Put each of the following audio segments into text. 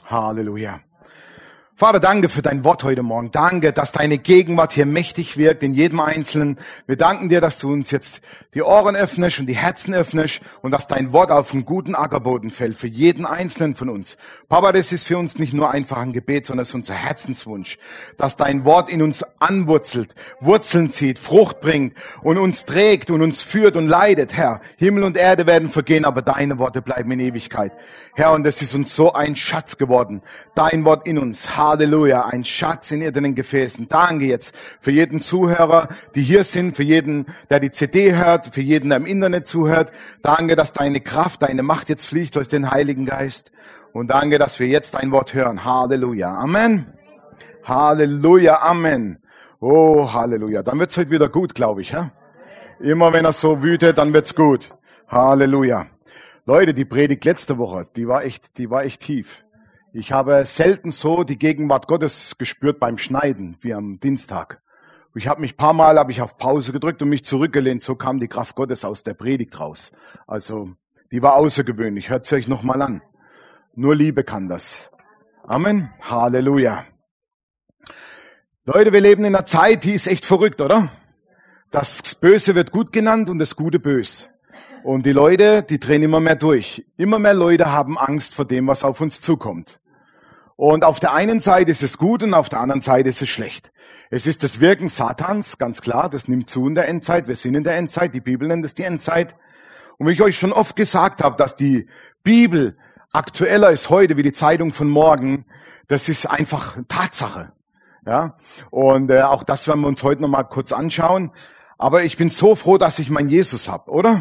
Halleluja. Vater, danke für dein Wort heute Morgen. Danke, dass deine Gegenwart hier mächtig wirkt in jedem Einzelnen. Wir danken dir, dass du uns jetzt die Ohren öffnest und die Herzen öffnest und dass dein Wort auf einen guten Ackerboden fällt für jeden Einzelnen von uns. Papa, das ist für uns nicht nur einfach ein Gebet, sondern es ist unser Herzenswunsch, dass dein Wort in uns anwurzelt, Wurzeln zieht, Frucht bringt und uns trägt und uns führt und leitet, Herr. Himmel und Erde werden vergehen, aber deine Worte bleiben in Ewigkeit. Herr, und es ist uns so ein Schatz geworden. Dein Wort in uns. Halleluja, ein Schatz in irdenen Gefäßen. Danke jetzt für jeden Zuhörer, die hier sind, für jeden, der die CD hört, für jeden, der im Internet zuhört. Danke, dass deine Kraft, deine Macht jetzt fließt durch den Heiligen Geist. Und danke, dass wir jetzt dein Wort hören. Halleluja, Amen. Halleluja, Amen. Oh, Halleluja. Dann wird's heute wieder gut, glaube ich. Ja? Immer wenn er so wütet, dann wird's gut. Halleluja. Leute, die Predigt letzte Woche, die war echt tief. Ich habe selten so die Gegenwart Gottes gespürt beim Schneiden, wie am Dienstag. Ich habe mich ein paar Mal auf Pause gedrückt und mich zurückgelehnt. So kam die Kraft Gottes aus der Predigt raus. Also, die war außergewöhnlich. Hört sie euch nochmal an. Nur Liebe kann das. Amen. Halleluja. Leute, wir leben in einer Zeit, die ist echt verrückt, oder? Das Böse wird gut genannt und das Gute bös. Und die Leute, die drehen immer mehr durch. Immer mehr Leute haben Angst vor dem, was auf uns zukommt. Und auf der einen Seite ist es gut und auf der anderen Seite ist es schlecht. Es ist das Wirken Satans, ganz klar, das nimmt zu in der Endzeit. Wir sind in der Endzeit, die Bibel nennt es die Endzeit. Und wie ich euch schon oft gesagt habe, dass die Bibel aktueller ist heute wie die Zeitung von morgen, das ist einfach Tatsache. Ja, und auch das werden wir uns heute noch mal kurz anschauen. Aber ich bin so froh, dass ich meinen Jesus habe, oder?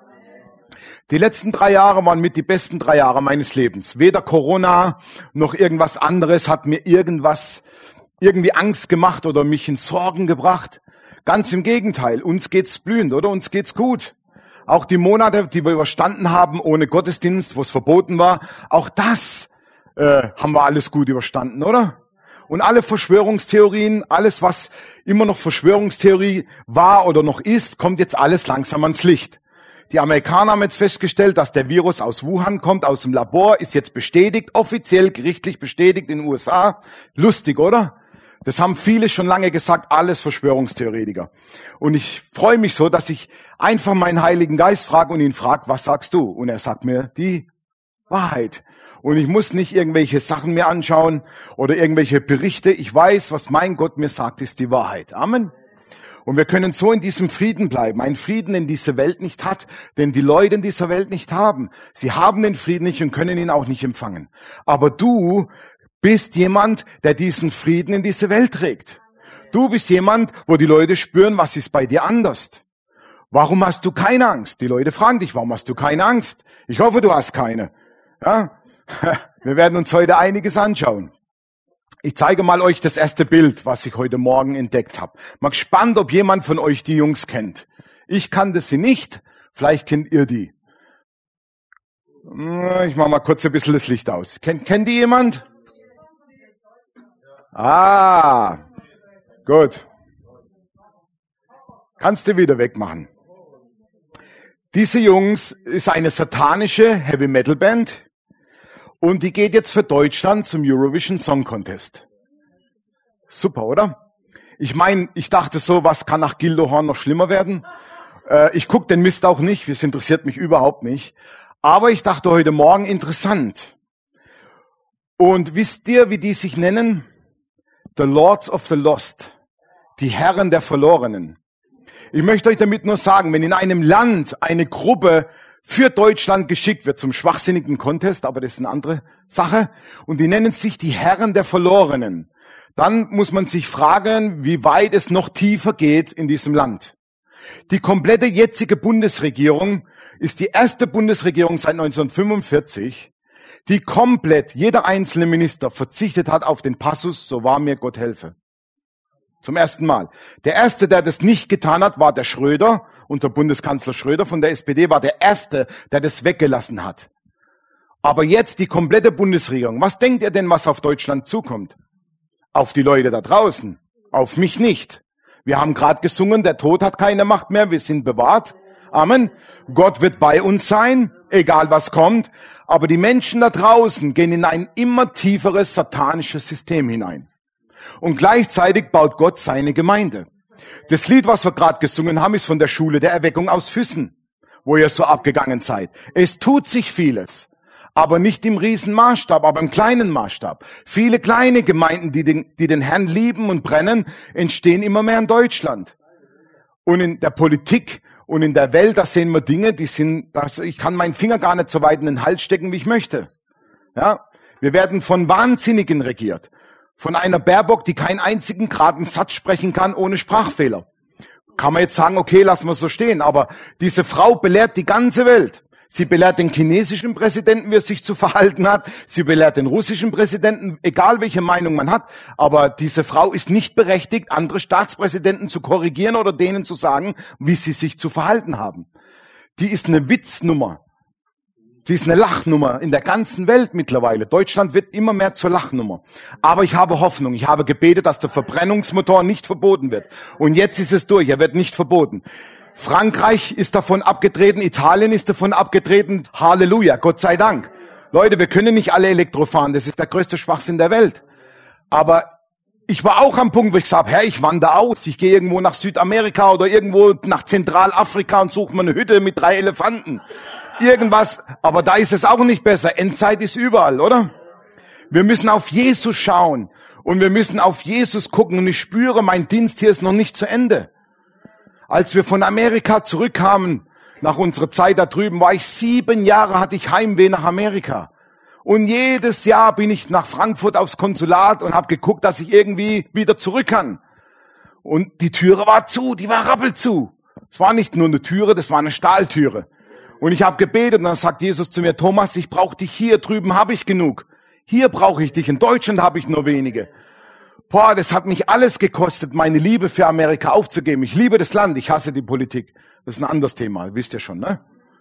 Die letzten 3 Jahre waren mit die besten 3 Jahre meines Lebens. Weder Corona noch irgendwas anderes hat mir irgendwie Angst gemacht oder mich in Sorgen gebracht. Ganz im Gegenteil, uns geht's blühend, oder? Uns geht's gut. Auch die Monate, die wir überstanden haben ohne Gottesdienst, wo es verboten war, auch das haben wir alles gut überstanden, oder? Und alle Verschwörungstheorien, alles was immer noch Verschwörungstheorie war oder noch ist, kommt jetzt alles langsam ans Licht. Die Amerikaner haben jetzt festgestellt, dass der Virus aus Wuhan kommt, aus dem Labor, ist jetzt bestätigt, offiziell gerichtlich bestätigt in den USA. Lustig, oder? Das haben viele schon lange gesagt, alles Verschwörungstheoretiker. Und ich freue mich so, dass ich einfach meinen Heiligen Geist frage und ihn frage, was sagst du? Und er sagt mir die Wahrheit. Und ich muss nicht irgendwelche Sachen mir anschauen oder irgendwelche Berichte. Ich weiß, was mein Gott mir sagt, ist die Wahrheit. Amen. Und wir können so in diesem Frieden bleiben. Ein Frieden, den diese Welt nicht hat, den die Leute in dieser Welt nicht haben. Sie haben den Frieden nicht und können ihn auch nicht empfangen. Aber du bist jemand, der diesen Frieden in diese Welt trägt. Du bist jemand, wo die Leute spüren, was ist bei dir anders. Warum hast du keine Angst? Die Leute fragen dich, warum hast du keine Angst? Ich hoffe, du hast keine. Ja? Wir werden uns heute einiges anschauen. Ich zeige mal euch das erste Bild, was ich heute Morgen entdeckt habe. Mal gespannt, ob jemand von euch die Jungs kennt. Ich kannte sie nicht, vielleicht kennt ihr die. Ich mache mal kurz ein bisschen das Licht aus. Kennt die jemand? Ah, gut. Kannst du wieder wegmachen. Diese Jungs ist eine satanische Heavy-Metal-Band. Und die geht jetzt für Deutschland zum Eurovision Song Contest. Super, oder? Ich meine, ich dachte so, was kann nach Gildohorn noch schlimmer werden? Ich gucke den Mist auch nicht, das interessiert mich überhaupt nicht. Aber ich dachte heute Morgen, interessant. Und wisst ihr, wie die sich nennen? The Lords of the Lost. Die Herren der Verlorenen. Ich möchte euch damit nur sagen, wenn in einem Land eine Gruppe für Deutschland geschickt wird zum schwachsinnigen Contest, aber das ist eine andere Sache, und die nennen sich die Herren der Verlorenen, dann muss man sich fragen, wie weit es noch tiefer geht in diesem Land. Die komplette jetzige Bundesregierung ist die erste Bundesregierung seit 1945, die komplett, jeder einzelne Minister verzichtet hat auf den Passus, so wahr mir Gott helfe. Zum ersten Mal. Der erste, der das nicht getan hat, war der Schröder. Unser Bundeskanzler Schröder von der SPD war der erste, der das weggelassen hat. Aber jetzt die komplette Bundesregierung. Was denkt ihr denn, was auf Deutschland zukommt? Auf die Leute da draußen. Auf mich nicht. Wir haben gerade gesungen, der Tod hat keine Macht mehr, wir sind bewahrt. Amen. Gott wird bei uns sein, egal was kommt. Aber die Menschen da draußen gehen in ein immer tieferes satanisches System hinein. Und gleichzeitig baut Gott seine Gemeinde. Das Lied, was wir gerade gesungen haben, ist von der Schule der Erweckung aus Füssen, wo ihr so abgegangen seid. Es tut sich vieles, aber nicht im Riesenmaßstab, aber im kleinen Maßstab. Viele kleine Gemeinden, die den Herrn lieben und brennen, entstehen immer mehr in Deutschland. Und in der Politik und in der Welt, da sehen wir Dinge, ich kann meinen Finger gar nicht so weit in den Hals stecken, wie ich möchte. Ja, wir werden von Wahnsinnigen regiert. Von einer Baerbock, die keinen einzigen geraden Satz sprechen kann, ohne Sprachfehler. Kann man jetzt sagen, okay, lassen wir es so stehen. Aber diese Frau belehrt die ganze Welt. Sie belehrt den chinesischen Präsidenten, wie er sich zu verhalten hat. Sie belehrt den russischen Präsidenten, egal welche Meinung man hat. Aber diese Frau ist nicht berechtigt, andere Staatspräsidenten zu korrigieren oder denen zu sagen, wie sie sich zu verhalten haben. Die ist eine Witznummer. Die ist eine Lachnummer in der ganzen Welt mittlerweile. Deutschland wird immer mehr zur Lachnummer. Aber ich habe Hoffnung. Ich habe gebetet, dass der Verbrennungsmotor nicht verboten wird. Und jetzt ist es durch. Er wird nicht verboten. Frankreich ist davon abgetreten. Italien ist davon abgetreten. Halleluja. Gott sei Dank. Leute, wir können nicht alle Elektro fahren. Das ist der größte Schwachsinn der Welt. Aber ich war auch am Punkt, wo ich gesagt habe, Herr, ich wandere aus. Ich gehe irgendwo nach Südamerika oder irgendwo nach Zentralafrika und suche mir eine Hütte mit 3 Elefanten. Irgendwas, aber da ist es auch nicht besser. Endzeit ist überall, oder? Wir müssen auf Jesus schauen und wir müssen auf Jesus gucken und ich spüre, mein Dienst hier ist noch nicht zu Ende. Als wir von Amerika zurückkamen, nach unserer Zeit da drüben, war ich 7 Jahre, hatte ich Heimweh nach Amerika. Und jedes Jahr bin ich nach Frankfurt aufs Konsulat und habe geguckt, dass ich irgendwie wieder zurück kann. Und die Türe war zu, die war rappelzu. Es war nicht nur eine Türe, das war eine Stahltüre. Und ich habe gebetet und dann sagt Jesus zu mir, Thomas, ich brauche dich hier, drüben habe ich genug. Hier brauche ich dich, in Deutschland habe ich nur wenige. Boah, das hat mich alles gekostet, meine Liebe für Amerika aufzugeben. Ich liebe das Land, ich hasse die Politik. Das ist ein anderes Thema, wisst ihr schon, ne?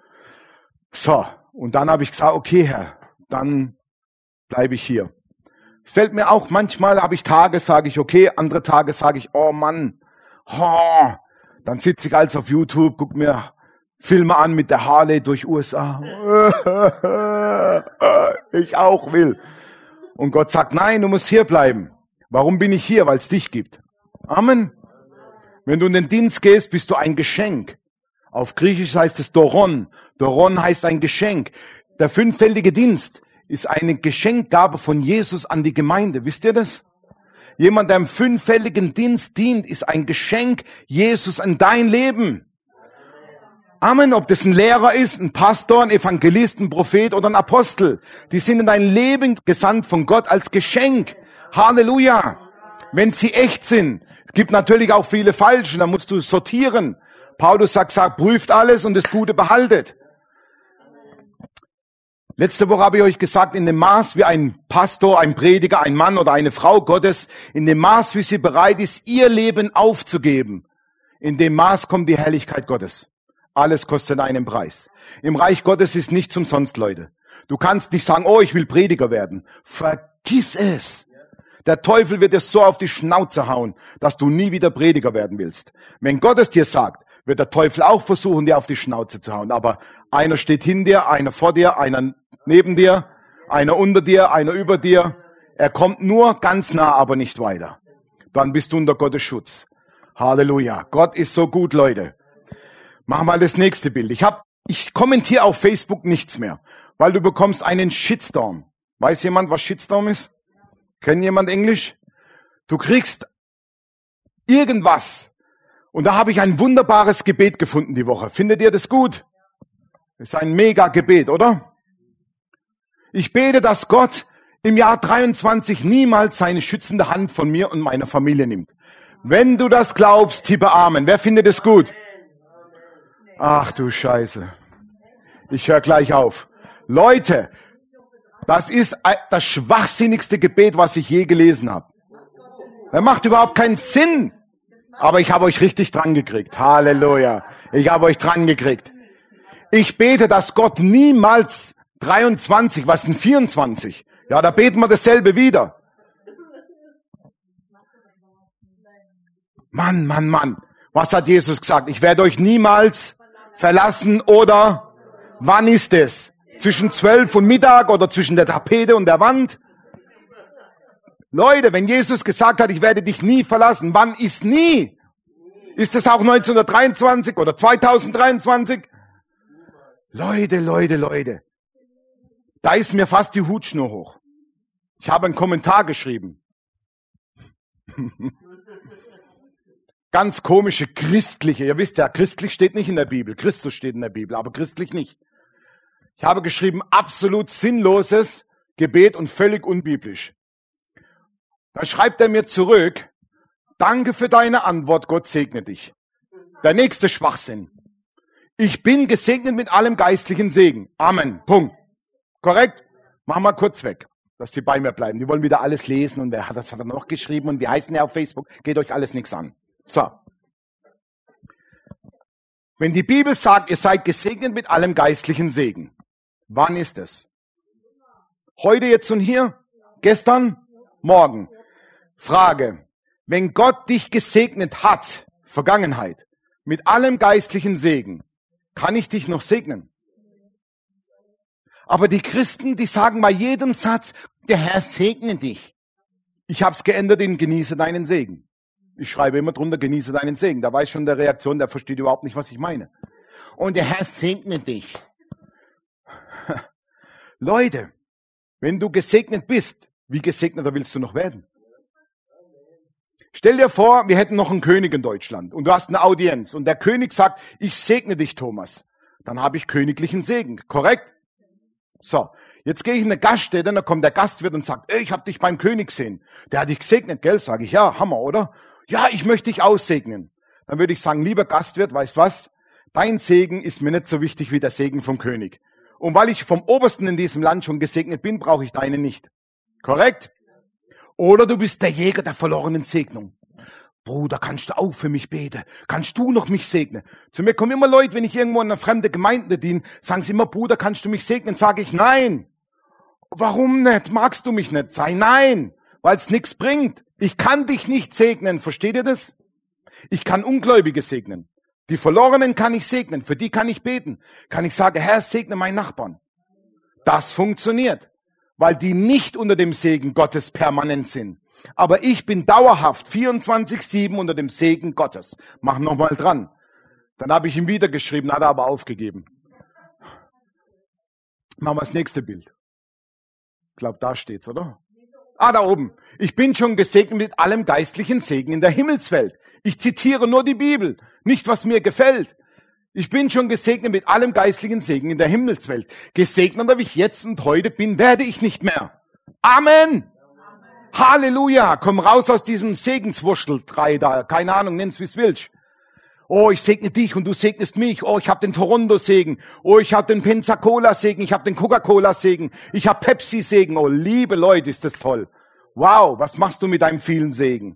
So, und dann habe ich gesagt, okay, Herr, dann bleibe ich hier. Es fällt mir auch, manchmal habe ich Tage, sage ich, okay, andere Tage sage ich, oh Mann, oh. Dann sitze ich also auf YouTube, guck mir Filme an mit der Harley durch USA. Ich auch will. Und Gott sagt, nein, du musst hier bleiben. Warum bin ich hier? Weil es dich gibt. Amen. Wenn du in den Dienst gehst, bist du ein Geschenk. Auf Griechisch heißt es Doron. Doron heißt ein Geschenk. Der 5-fältige Dienst ist eine Geschenkgabe von Jesus an die Gemeinde. Wisst ihr das? Jemand, der im 5-fältigen Dienst dient, ist ein Geschenk Jesus an dein Leben. Amen. Ob das ein Lehrer ist, ein Pastor, ein Evangelist, ein Prophet oder ein Apostel. Die sind in dein Leben gesandt von Gott als Geschenk. Halleluja. Wenn sie echt sind. Es gibt natürlich auch viele falsche, da musst du sortieren. Paulus sagt, prüft alles und das Gute behaltet. Letzte Woche habe ich euch gesagt, in dem Maß, wie ein Pastor, ein Prediger, ein Mann oder eine Frau Gottes, in dem Maß, wie sie bereit ist, ihr Leben aufzugeben, in dem Maß kommt die Herrlichkeit Gottes. Alles kostet einen Preis. Im Reich Gottes ist nichts umsonst, Leute. Du kannst nicht sagen, oh, ich will Prediger werden. Vergiss es. Der Teufel wird dir so auf die Schnauze hauen, dass du nie wieder Prediger werden willst. Wenn Gott es dir sagt, wird der Teufel auch versuchen, dir auf die Schnauze zu hauen. Aber einer steht hinter dir, einer vor dir, einer neben dir, einer unter dir, einer über dir. Er kommt nur ganz nah, aber nicht weiter. Dann bist du unter Gottes Schutz. Halleluja. Gott ist so gut, Leute. Mach mal das nächste Bild. Ich kommentiere auf Facebook nichts mehr, weil du bekommst einen Shitstorm. Weiß jemand, was Shitstorm ist? Kennt jemand Englisch? Du kriegst irgendwas. Und da habe ich ein wunderbares Gebet gefunden die Woche. Findet ihr das gut? Das ist ein mega Gebet, oder? Ich bete, dass Gott im Jahr 23 niemals seine schützende Hand von mir und meiner Familie nimmt. Wenn du das glaubst, tippe Amen. Wer findet es gut? Ach du Scheiße. Ich höre gleich auf. Leute, das ist das schwachsinnigste Gebet, was ich je gelesen habe. Das macht überhaupt keinen Sinn. Aber ich habe euch richtig dran gekriegt. Halleluja. Ich habe euch dran gekriegt. Ich bete, dass Gott niemals 23, was sind 24? Ja, da beten wir dasselbe wieder. Mann. Was hat Jesus gesagt? Ich werde euch niemals verlassen oder wann ist es? Zwischen 12 und Mittag oder zwischen der Tapete und der Wand? Leute, wenn Jesus gesagt hat, ich werde dich nie verlassen, wann ist nie? Ist es auch 1923 oder 2023? Leute. Da ist mir fast die Hutschnur hoch. Ich habe einen Kommentar geschrieben. Ganz komische christliche, ihr wisst ja, christlich steht nicht in der Bibel, Christus steht in der Bibel, aber christlich nicht. Ich habe geschrieben, absolut sinnloses Gebet und völlig unbiblisch. Da schreibt er mir zurück, danke für deine Antwort, Gott segne dich. Der nächste Schwachsinn. Ich bin gesegnet mit allem geistlichen Segen. Amen. Punkt. Korrekt? Machen wir kurz weg, dass die bei mir bleiben. Die wollen wieder alles lesen und wer hat das noch geschrieben und wie heißen der auf Facebook? Geht euch alles nichts an. So. Wenn die Bibel sagt, ihr seid gesegnet mit allem geistlichen Segen, wann ist es? Heute, jetzt und hier? Gestern? Morgen? Frage. Wenn Gott dich gesegnet hat, Vergangenheit, mit allem geistlichen Segen, kann ich dich noch segnen? Aber die Christen, die sagen bei jedem Satz, der Herr segne dich. Ich habe es geändert in genieße deinen Segen. Ich schreibe immer drunter, genieße deinen Segen. Da weiß schon der Reaktion, der versteht überhaupt nicht, was ich meine. Und der Herr segne dich. Leute, wenn du gesegnet bist, wie gesegneter willst du noch werden? Stell dir vor, wir hätten noch einen König in Deutschland und du hast eine Audienz und der König sagt, ich segne dich, Thomas. Dann habe ich königlichen Segen, korrekt? So, jetzt gehe ich in eine Gaststätte und dann kommt der Gastwirt und sagt, ich habe dich beim König gesehen. Der hat dich gesegnet, gell? Sage ich, ja, Hammer, oder? Ja, ich möchte dich aussegnen. Dann würde ich sagen, lieber Gastwirt, weißt was? Dein Segen ist mir nicht so wichtig wie der Segen vom König. Und weil ich vom Obersten in diesem Land schon gesegnet bin, brauche ich deinen nicht. Korrekt? Oder du bist der Jäger der verlorenen Segnung. Bruder, kannst du auch für mich beten? Kannst du noch mich segnen? Zu mir kommen immer Leute, wenn ich irgendwo in einer fremden Gemeinde diene, sagen sie immer, Bruder, kannst du mich segnen? Sage ich, nein. Warum nicht? Magst du mich nicht? Sei nein, weil es nichts bringt. Ich kann dich nicht segnen, versteht ihr das? Ich kann Ungläubige segnen. Die Verlorenen kann ich segnen, für die kann ich beten. Kann ich sagen, Herr, segne meinen Nachbarn. Das funktioniert, weil die nicht unter dem Segen Gottes permanent sind. Aber ich bin dauerhaft 24/7 unter dem Segen Gottes. Mach nochmal dran. Dann habe ich ihm wieder geschrieben, hat er aber aufgegeben. Machen wir das nächste Bild. Ich glaube, da steht's, oder? Da oben. Ich bin schon gesegnet mit allem geistlichen Segen in der Himmelswelt. Ich zitiere nur die Bibel, nicht was mir gefällt. Ich bin schon gesegnet mit allem geistlichen Segen in der Himmelswelt. Gesegneter wie ich jetzt und heute bin, werde ich nicht mehr. Amen. Halleluja, komm raus aus diesem Segenswurschtel-Drei da, keine Ahnung, nenn's wie's willst. Oh, ich segne dich und du segnest mich. Oh, ich habe den Toronto-Segen. Oh, ich habe den Pensacola-Segen. Ich habe den Coca-Cola-Segen. Ich habe Pepsi-Segen. Oh, liebe Leute, ist das toll. Wow, was machst du mit deinem vielen Segen?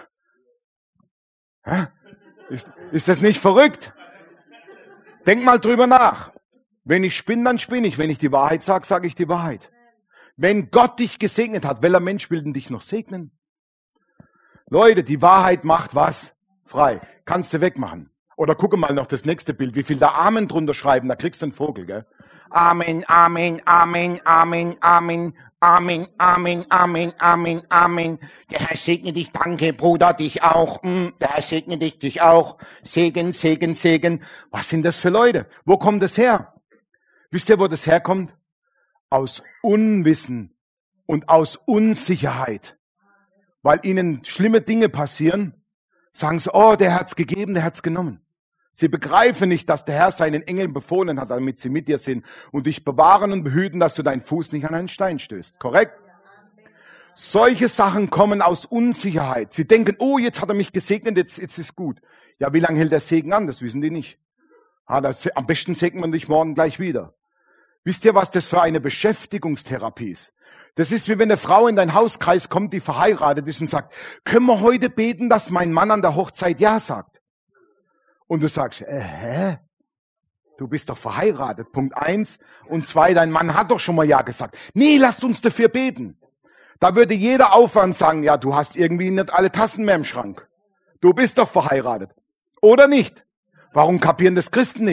Ist das nicht verrückt? Denk mal drüber nach. Wenn ich spinne, dann spinne ich. Wenn ich die Wahrheit sage, sage ich die Wahrheit. Wenn Gott dich gesegnet hat, welcher Mensch will denn dich noch segnen? Leute, die Wahrheit macht was? Frei. Kannst du wegmachen. Oder gucke mal noch das nächste Bild, wie viel da Amen drunter schreiben, da kriegst du einen Vogel, gell? Amen, Amen, Amen, Amen, Amen, Amen, Amen, Amen, Amen, Amen. Der Herr segne dich, danke, Bruder, dich auch. Der Herr segne dich auch. Segen, Segen, Segen. Was sind das für Leute? Wo kommt das her? Wisst ihr, wo das herkommt? Aus Unwissen und aus Unsicherheit. Weil ihnen schlimme Dinge passieren, sagen sie, oh, der hat's gegeben, der hat's genommen. Sie begreifen nicht, dass der Herr seinen Engeln befohlen hat, damit sie mit dir sind und dich bewahren und behüten, dass du deinen Fuß nicht an einen Stein stößt. Korrekt? Solche Sachen kommen aus Unsicherheit. Sie denken, oh, jetzt hat er mich gesegnet, jetzt ist gut. Ja, wie lange hält der Segen an? Das wissen die nicht. Am besten segnen wir dich morgen gleich wieder. Wisst ihr, was das für eine Beschäftigungstherapie ist? Das ist wie wenn eine Frau in deinen Hauskreis kommt, die verheiratet ist und sagt, können wir heute beten, dass mein Mann an der Hochzeit Ja sagt? Und du sagst, Du bist doch verheiratet, Punkt 1. Und 2, dein Mann hat doch schon mal Ja gesagt. Nee, lasst uns dafür beten. Da würde jeder aufhören und sagen, ja, du hast irgendwie nicht alle Tassen mehr im Schrank. Du bist doch verheiratet. Oder nicht? Warum kapieren das Christen nicht?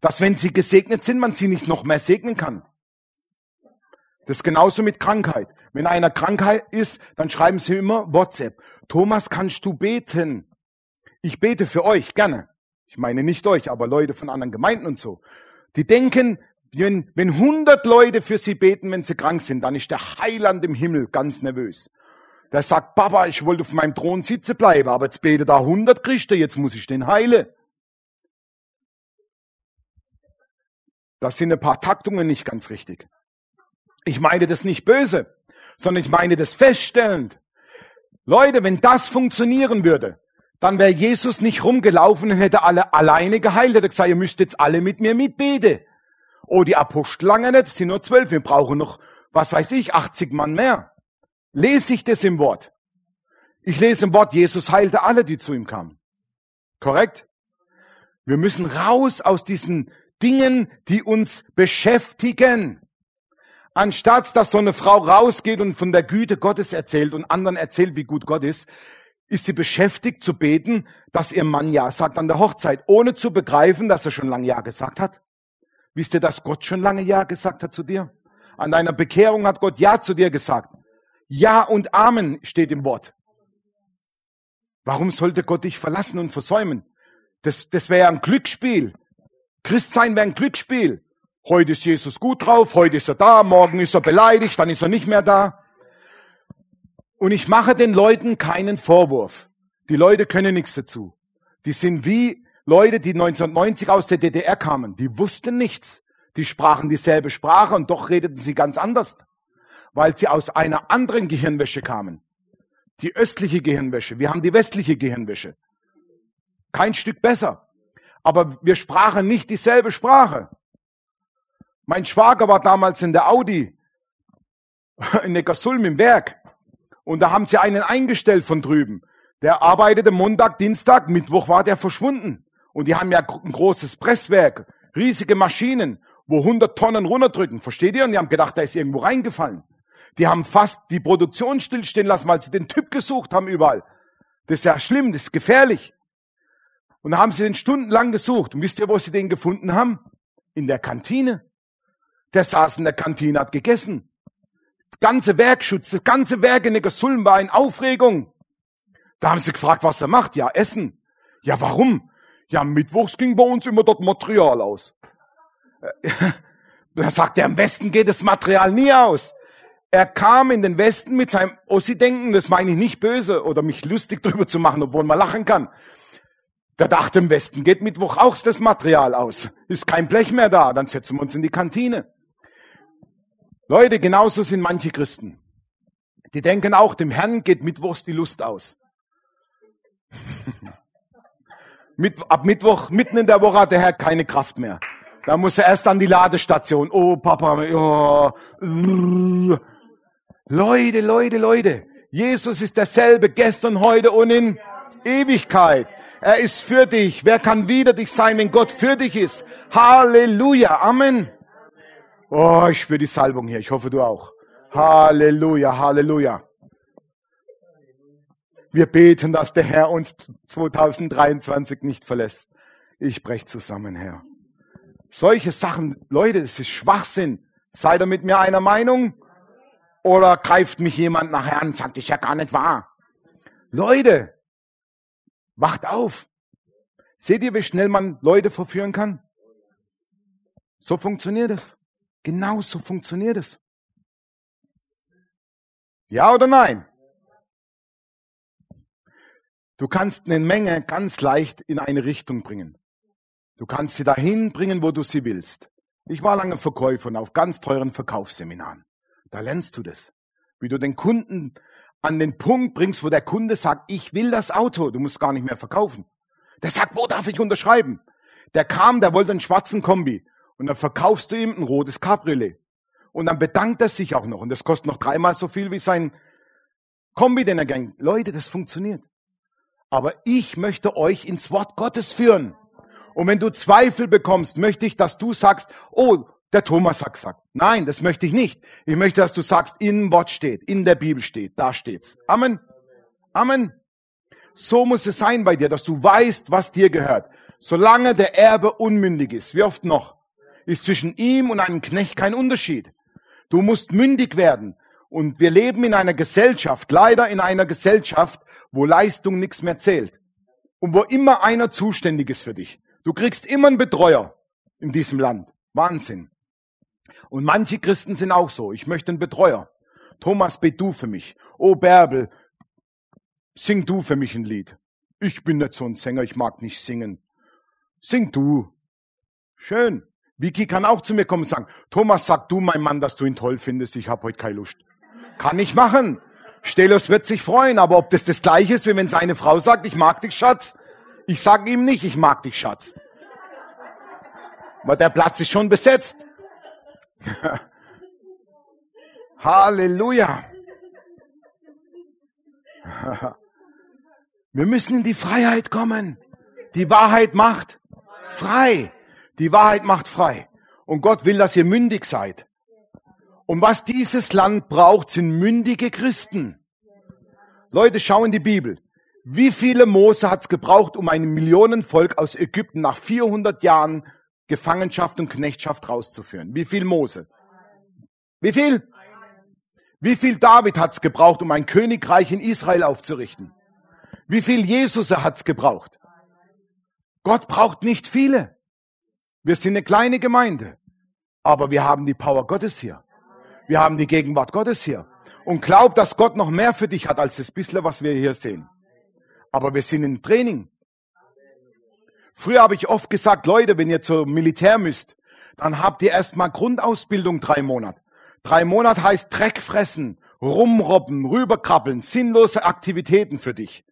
Dass wenn sie gesegnet sind, man sie nicht noch mehr segnen kann. Das ist genauso mit Krankheit. Wenn einer krank ist, dann schreiben sie immer WhatsApp. Thomas, kannst du beten? Ich bete für euch, gerne. Ich meine nicht euch, aber Leute von anderen Gemeinden und so. Die denken, wenn 100 Leute für sie beten, wenn sie krank sind, dann ist der Heiland im Himmel ganz nervös. Der sagt, Papa, ich wollte auf meinem Thron sitzen bleiben, aber jetzt bete da 100 Christen, jetzt muss ich den heilen. Das sind ein paar Taktungen nicht ganz richtig. Ich meine das nicht böse, sondern ich meine das feststellend. Leute, wenn das funktionieren würde, dann wäre Jesus nicht rumgelaufen und hätte alle alleine geheilt. Er hätte gesagt, ihr müsst jetzt alle mit mir mitbeten. Oh, die Apostel lange nicht, es sind nur 12. Wir brauchen noch, 80 Mann mehr. Lese ich das im Wort? Ich lese im Wort, Jesus heilte alle, die zu ihm kamen. Korrekt? Wir müssen raus aus diesen Dingen, die uns beschäftigen. Anstatt, dass so eine Frau rausgeht und von der Güte Gottes erzählt und anderen erzählt, wie gut Gott ist sie beschäftigt zu beten, dass ihr Mann Ja sagt an der Hochzeit, ohne zu begreifen, dass er schon lange Ja gesagt hat. Wisst ihr, dass Gott schon lange Ja gesagt hat zu dir? An deiner Bekehrung hat Gott Ja zu dir gesagt. Ja und Amen steht im Wort. Warum sollte Gott dich verlassen und versäumen? Das wäre ja ein Glücksspiel. Christsein wäre ein Glücksspiel. Heute ist Jesus gut drauf, heute ist er da, morgen ist er beleidigt, dann ist er nicht mehr da. Und ich mache den Leuten keinen Vorwurf. Die Leute können nichts dazu. Die sind wie Leute, die 1990 aus der DDR kamen. Die wussten nichts. Die sprachen dieselbe Sprache und doch redeten sie ganz anders. Weil sie aus einer anderen Gehirnwäsche kamen. Die östliche Gehirnwäsche. Wir haben die westliche Gehirnwäsche. Kein Stück besser. Aber wir sprachen nicht dieselbe Sprache. Mein Schwager war damals in der Audi in Neckarsulm im Werk. Und da haben sie einen eingestellt von drüben. Der arbeitete Montag, Dienstag, Mittwoch war der verschwunden. Und die haben ja ein großes Presswerk, riesige Maschinen, wo 100 Tonnen runterdrücken. Versteht ihr? Und die haben gedacht, der ist irgendwo reingefallen. Die haben fast die Produktion stillstehen lassen, weil sie den Typ gesucht haben überall. Das ist ja schlimm, das ist gefährlich. Und da haben sie den stundenlang gesucht. Und wisst ihr, wo sie den gefunden haben? In der Kantine. Der saß in der Kantine, hat gegessen. Das ganze Werkschutz, das ganze Werk in Neckarsulm war in Aufregung. Da haben sie gefragt, was er macht. Ja, Essen. Ja, warum? Ja, mittwochs ging bei uns immer dort Material aus. Da sagt er, im Westen geht das Material nie aus. Er kam in den Westen mit seinem Ossi-Denken, das meine ich nicht böse oder mich lustig drüber zu machen, obwohl man lachen kann. Der dachte, im Westen geht Mittwoch auch das Material aus. Ist kein Blech mehr da, dann setzen wir uns in die Kantine. Leute, genauso sind manche Christen. Die denken auch, dem Herrn geht mittwochs die Lust aus. Ab Mittwoch, mitten in der Woche, hat der Herr keine Kraft mehr. Da muss er erst an die Ladestation. Oh, Papa, oh. Leute. Jesus ist derselbe gestern, heute und in Ewigkeit. Er ist für dich. Wer kann wider dich sein, wenn Gott für dich ist? Halleluja. Amen. Oh, ich spüre die Salbung hier. Ich hoffe, du auch. Halleluja, Halleluja. Wir beten, dass der Herr uns 2023 nicht verlässt. Ich brech zusammen, Herr. Solche Sachen, Leute, das ist Schwachsinn. Seid ihr mit mir einer Meinung? Oder greift mich jemand nachher an und sagt, ich ja gar nicht wahr. Leute, wacht auf. Seht ihr, wie schnell man Leute verführen kann? So funktioniert es. Genau so funktioniert es. Ja oder nein? Du kannst eine Menge ganz leicht in eine Richtung bringen. Du kannst sie dahin bringen, wo du sie willst. Ich war lange Verkäufer auf ganz teuren Verkaufsseminaren. Da lernst du das. Wie du den Kunden an den Punkt bringst, wo der Kunde sagt, ich will das Auto. Du musst gar nicht mehr verkaufen. Der sagt, wo darf ich unterschreiben? Der kam, der wollte einen schwarzen Kombi. Und dann verkaufst du ihm ein rotes Cabriolet. Und dann bedankt er sich auch noch. Und das kostet noch 3-mal so viel wie sein Kombi, den er gern. Leute, das funktioniert. Aber ich möchte euch ins Wort Gottes führen. Und wenn du Zweifel bekommst, möchte ich, dass du sagst, oh, der Thomas hat gesagt. Nein, das möchte ich nicht. Ich möchte, dass du sagst, im Wort steht, in der Bibel steht, da steht's. Amen. Amen. So muss es sein bei dir, dass du weißt, was dir gehört. Solange der Erbe unmündig ist, wie oft noch, ist zwischen ihm und einem Knecht kein Unterschied. Du musst mündig werden. Und wir leben in einer Gesellschaft, leider in einer Gesellschaft, wo Leistung nichts mehr zählt. Und wo immer einer zuständig ist für dich. Du kriegst immer einen Betreuer in diesem Land. Wahnsinn. Und manche Christen sind auch so. Ich möchte einen Betreuer. Thomas, bet du für mich. Oh Bärbel, sing du für mich ein Lied. Ich bin nicht so ein Sänger, ich mag nicht singen. Sing du. Schön. Vicky kann auch zu mir kommen und sagen, Thomas, sag du meinem Mann, dass du ihn toll findest, ich habe heute keine Lust. Kann ich machen. Stelos wird sich freuen, aber ob das Gleiche ist, wie wenn seine Frau sagt, ich mag dich, Schatz. Ich sage ihm nicht, ich mag dich, Schatz. Weil der Platz ist schon besetzt. Halleluja. Wir müssen in die Freiheit kommen. Die Wahrheit macht frei. Die Wahrheit macht frei. Und Gott will, dass ihr mündig seid. Und was dieses Land braucht, sind mündige Christen. Leute, schau in die Bibel. Wie viele Mose hat es gebraucht, um ein Millionenvolk aus Ägypten nach 400 Jahren Gefangenschaft und Knechtschaft rauszuführen? Wie viel Mose? Wie viel? Wie viel David hat es gebraucht, um ein Königreich in Israel aufzurichten? Wie viel Jesus hat es gebraucht? Gott braucht nicht viele. Wir sind eine kleine Gemeinde, aber wir haben die Power Gottes hier. Wir haben die Gegenwart Gottes hier. Und glaub, dass Gott noch mehr für dich hat, als das bisschen, was wir hier sehen. Aber wir sind im Training. Früher habe ich oft gesagt, Leute, wenn ihr zum Militär müsst, dann habt ihr erstmal Grundausbildung 3 Monate. 3 Monate heißt Dreck fressen, rumrobben, rüberkrabbeln, sinnlose Aktivitäten für dich.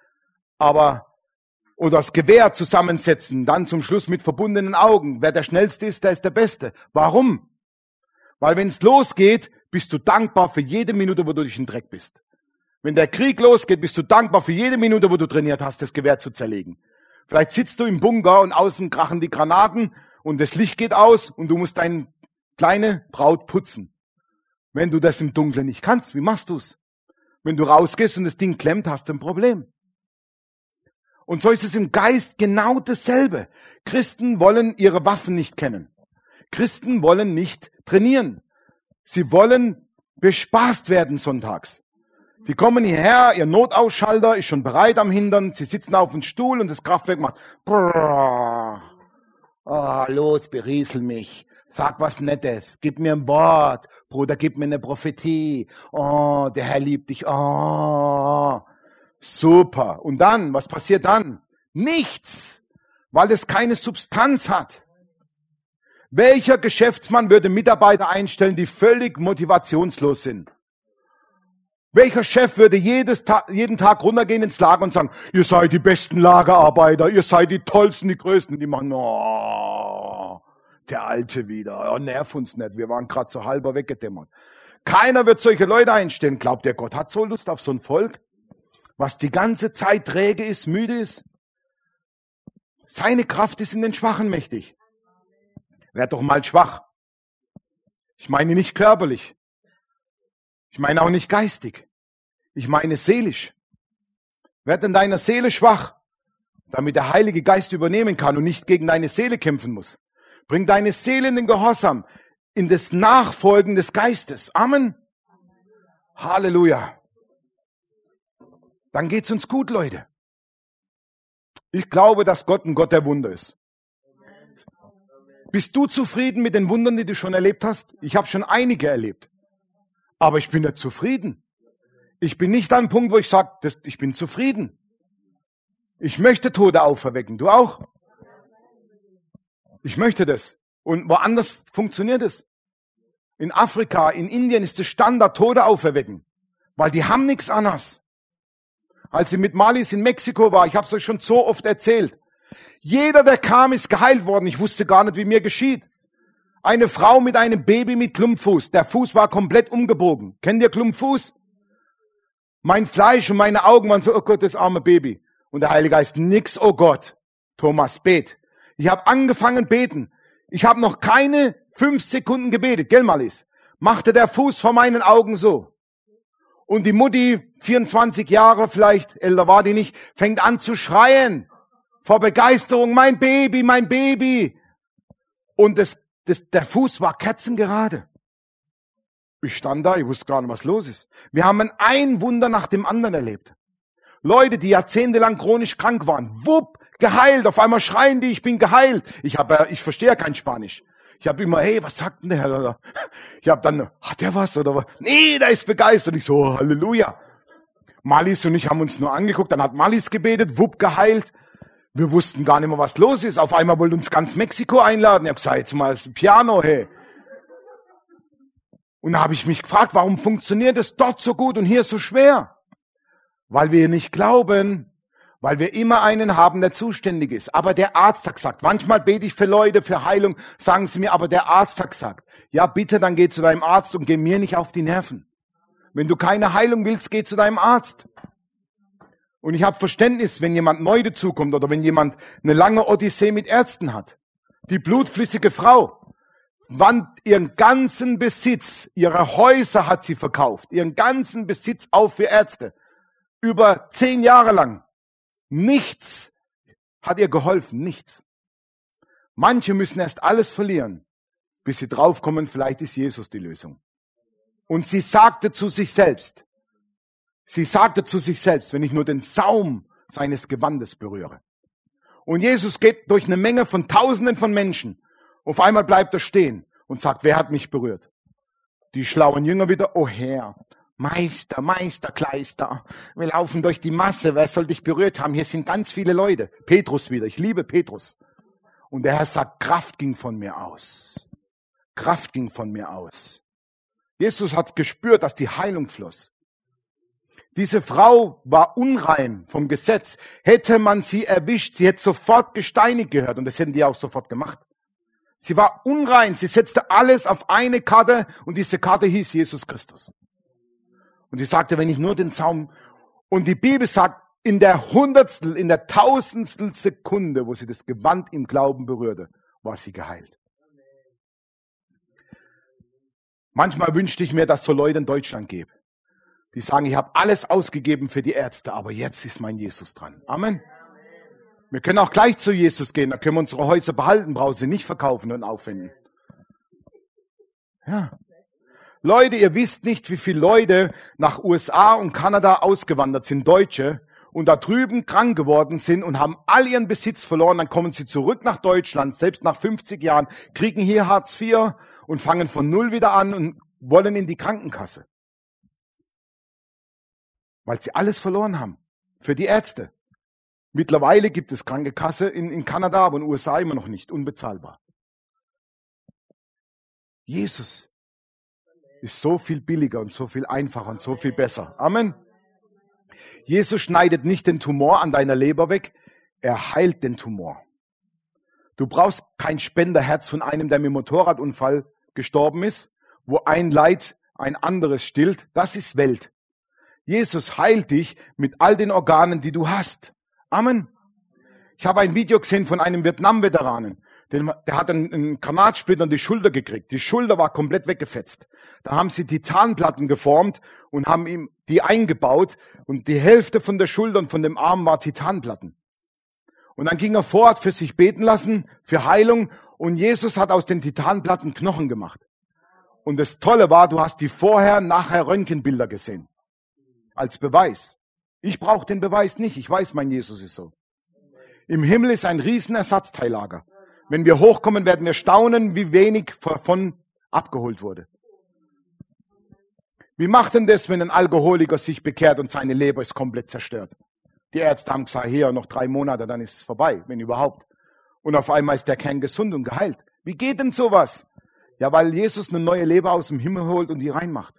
Oder das Gewehr zusammensetzen, dann zum Schluss mit verbundenen Augen. Wer der Schnellste ist, der ist der Beste. Warum? Weil wenn es losgeht, bist du dankbar für jede Minute, wo du durch den Dreck bist. Wenn der Krieg losgeht, bist du dankbar für jede Minute, wo du trainiert hast, das Gewehr zu zerlegen. Vielleicht sitzt du im Bunker und außen krachen die Granaten und das Licht geht aus und du musst deine kleine Braut putzen. Wenn du das im Dunkeln nicht kannst, wie machst du's? Wenn du rausgehst und das Ding klemmt, hast du ein Problem. Und so ist es im Geist genau dasselbe. Christen wollen ihre Waffen nicht kennen. Christen wollen nicht trainieren. Sie wollen bespaßt werden sonntags. Sie kommen hierher, ihr Notausschalter ist schon bereit am Hintern, sie sitzen auf dem Stuhl und das Kraftwerk macht los, beriesel mich. Sag was Nettes, gib mir ein Wort. Bruder, gib mir eine Prophetie. Oh, der Herr liebt dich. Oh, super. Und dann, was passiert dann? Nichts, weil es keine Substanz hat. Welcher Geschäftsmann würde Mitarbeiter einstellen, die völlig motivationslos sind? Welcher Chef würde jeden Tag runtergehen ins Lager und sagen, ihr seid die besten Lagerarbeiter, ihr seid die tollsten, die größten. Die machen, oh, der Alte wieder, oh, nerv uns nicht, wir waren gerade so halber weggedämmert. Keiner wird solche Leute einstellen. Glaubt der Gott hat so Lust auf so ein Volk, was die ganze Zeit träge ist, müde ist? Seine Kraft ist in den Schwachen mächtig. Werd doch mal schwach. Ich meine nicht körperlich. Ich meine auch nicht geistig. Ich meine seelisch. Werd in deiner Seele schwach, damit der Heilige Geist übernehmen kann und nicht gegen deine Seele kämpfen muss. Bring deine Seele in den Gehorsam, in das Nachfolgen des Geistes. Amen. Halleluja. Dann geht's uns gut, Leute. Ich glaube, dass Gott ein Gott der Wunder ist. Bist du zufrieden mit den Wundern, die du schon erlebt hast? Ich habe schon einige erlebt. Aber ich bin nicht zufrieden. Ich bin nicht an einem Punkt, wo ich sage, ich bin zufrieden. Ich möchte Tote auferwecken. Du auch? Ich möchte das. Und woanders funktioniert es. In Afrika, in Indien ist es Standard, Tote auferwecken. Weil die haben nichts anderes. Als ich mit Malis in Mexiko war, ich habe es euch schon so oft erzählt. Jeder, der kam, ist geheilt worden. Ich wusste gar nicht, wie mir geschieht. Eine Frau mit einem Baby mit Klumpfuß. Der Fuß war komplett umgebogen. Kennt ihr Klumpfuß? Mein Fleisch und meine Augen waren so, oh Gott, das arme Baby. Und der Heilige Geist, nix, oh Gott. Thomas, bet. Ich habe angefangen beten. Ich habe noch keine 5 Sekunden gebetet. Gell, Malis? Machte der Fuß vor meinen Augen so. Und die Mutti, 24 Jahre vielleicht, älter war die nicht, fängt an zu schreien. Vor Begeisterung, mein Baby, mein Baby. Und der Fuß war kerzengerade. Ich stand da, ich wusste gar nicht, was los ist. Wir haben ein Wunder nach dem anderen erlebt. Leute, die jahrzehntelang chronisch krank waren, wupp, geheilt. Auf einmal schreien die, ich bin geheilt. Ich verstehe ja kein Spanisch. Ich habe immer, hey, was sagt denn der Herr? Ich habe dann, hat der was oder was? Nee, der ist begeistert. Ich so, Halleluja. Malis und ich haben uns nur angeguckt, dann hat Malis gebetet, wupp, geheilt. Wir wussten gar nicht mehr, was los ist. Auf einmal wollte uns ganz Mexiko einladen. Ich habe gesagt, jetzt mal das Piano, hey. Und da habe ich mich gefragt, warum funktioniert es dort so gut und hier so schwer? Weil wir nicht glauben, weil wir immer einen haben, der zuständig ist. Aber der Arzt hat gesagt, manchmal bete ich für Leute, für Heilung, sagen sie mir, aber der Arzt hat gesagt, ja bitte, dann geh zu deinem Arzt und geh mir nicht auf die Nerven. Wenn du keine Heilung willst, geh zu deinem Arzt. Und ich habe Verständnis, wenn jemand neu dazukommt oder wenn jemand eine lange Odyssee mit Ärzten hat. Die blutflüssige Frau wand ihren ganzen Besitz, ihre Häuser hat sie verkauft, ihren ganzen Besitz auf für Ärzte. Über 10 Jahre lang. Nichts hat ihr geholfen, nichts. Manche müssen erst alles verlieren, bis sie draufkommen, vielleicht ist Jesus die Lösung. Und sie sagte zu sich selbst, wenn ich nur den Saum seines Gewandes berühre. Und Jesus geht durch eine Menge von Tausenden von Menschen. Auf einmal bleibt er stehen und sagt, wer hat mich berührt? Die schlauen Jünger wieder, oh Herr, Meister, Kleister, wir laufen durch die Masse, wer soll dich berührt haben? Hier sind ganz viele Leute. Petrus wieder, ich liebe Petrus. Und der Herr sagt, Kraft ging von mir aus. Kraft ging von mir aus. Jesus hat gespürt, dass die Heilung floss. Diese Frau war unrein vom Gesetz. Hätte man sie erwischt, sie hätte sofort gesteinigt gehört. Und das hätten die auch sofort gemacht. Sie war unrein, sie setzte alles auf eine Karte und diese Karte hieß Jesus Christus. Und sie sagte, wenn ich nur den Saum, und die Bibel sagt, in der 1000stel Sekunde, wo sie das Gewand im Glauben berührte, war sie geheilt. Manchmal wünschte ich mir, dass es so Leute in Deutschland gäbe, die sagen, ich habe alles ausgegeben für die Ärzte, aber jetzt ist mein Jesus dran. Amen. Wir können auch gleich zu Jesus gehen, da können wir unsere Häuser behalten, brauchen sie nicht verkaufen und aufwenden. Ja. Leute, ihr wisst nicht, wie viele Leute nach USA und Kanada ausgewandert sind, Deutsche, und da drüben krank geworden sind und haben all ihren Besitz verloren. Dann kommen sie zurück nach Deutschland, selbst nach 50 Jahren, kriegen hier Hartz IV und fangen von Null wieder an und wollen in die Krankenkasse. Weil sie alles verloren haben. Für die Ärzte. Mittlerweile gibt es Krankenkasse in Kanada, aber in den USA immer noch nicht. Unbezahlbar. Jesus ist so viel billiger und so viel einfacher und so viel besser. Amen. Jesus schneidet nicht den Tumor an deiner Leber weg, er heilt den Tumor. Du brauchst kein Spenderherz von einem, der mit dem Motorradunfall gestorben ist, wo ein Leid ein anderes stillt. Das ist Welt. Jesus heilt dich mit all den Organen, die du hast. Amen. Ich habe ein Video gesehen von einem Vietnam-Veteranen. Der hat einen Granatsplitter in die Schulter gekriegt. Die Schulter war komplett weggefetzt. Da haben sie Titanplatten geformt und haben ihm die eingebaut. Und die Hälfte von der Schulter und von dem Arm war Titanplatten. Und dann ging er vor, hat für sich beten lassen, für Heilung. Und Jesus hat aus den Titanplatten Knochen gemacht. Und das Tolle war, du hast die vorher-nachher Röntgenbilder gesehen. Als Beweis. Ich brauche den Beweis nicht. Ich weiß, mein Jesus ist so. Im Himmel ist ein riesen Ersatzteillager. Wenn wir hochkommen, werden wir staunen, wie wenig davon abgeholt wurde. Wie macht denn das, wenn ein Alkoholiker sich bekehrt und seine Leber ist komplett zerstört? Die Ärzte haben gesagt, hier noch 3 Monate, dann ist es vorbei, wenn überhaupt. Und auf einmal ist der Kern gesund und geheilt. Wie geht denn sowas? Ja, weil Jesus eine neue Leber aus dem Himmel holt und die reinmacht.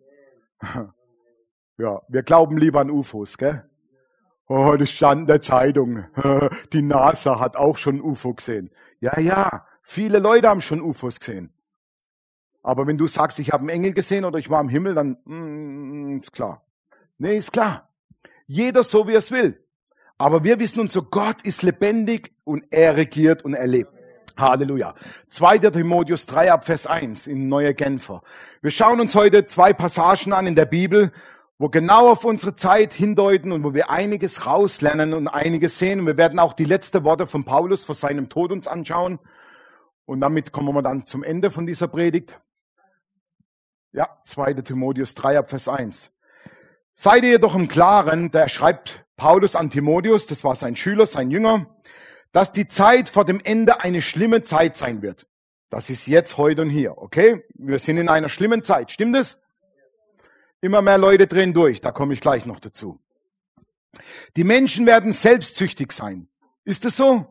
Ja, wir glauben lieber an UFOs, gell? Oh, das stand in der Zeitung. Die NASA hat auch schon UFO gesehen. Ja, viele Leute haben schon UFOs gesehen. Aber wenn du sagst, ich habe einen Engel gesehen oder ich war im Himmel, dann ist klar. Nee, ist klar. Jeder so, wie er es will. Aber wir wissen, unser Gott ist lebendig und er regiert und er lebt. Halleluja. 2. Timotheus 3 ab Vers 1 in Neue Genfer. Wir schauen uns heute 2 Passagen an in der Bibel, wo genau auf unsere Zeit hindeuten und wo wir einiges rauslernen und einiges sehen. Und wir werden auch die letzten Worte von Paulus vor seinem Tod uns anschauen. Und damit kommen wir dann zum Ende von dieser Predigt. Ja, 2. Timotheus 3 ab Vers 1. Seid ihr jedoch im Klaren, da schreibt Paulus an Timotheus, das war sein Schüler, sein Jünger, dass die Zeit vor dem Ende eine schlimme Zeit sein wird. Das ist jetzt, heute und hier, okay? Wir sind in einer schlimmen Zeit, stimmt es? Immer mehr Leute drehen durch, da komme ich gleich noch dazu. Die Menschen werden selbstsüchtig sein. Ist es so?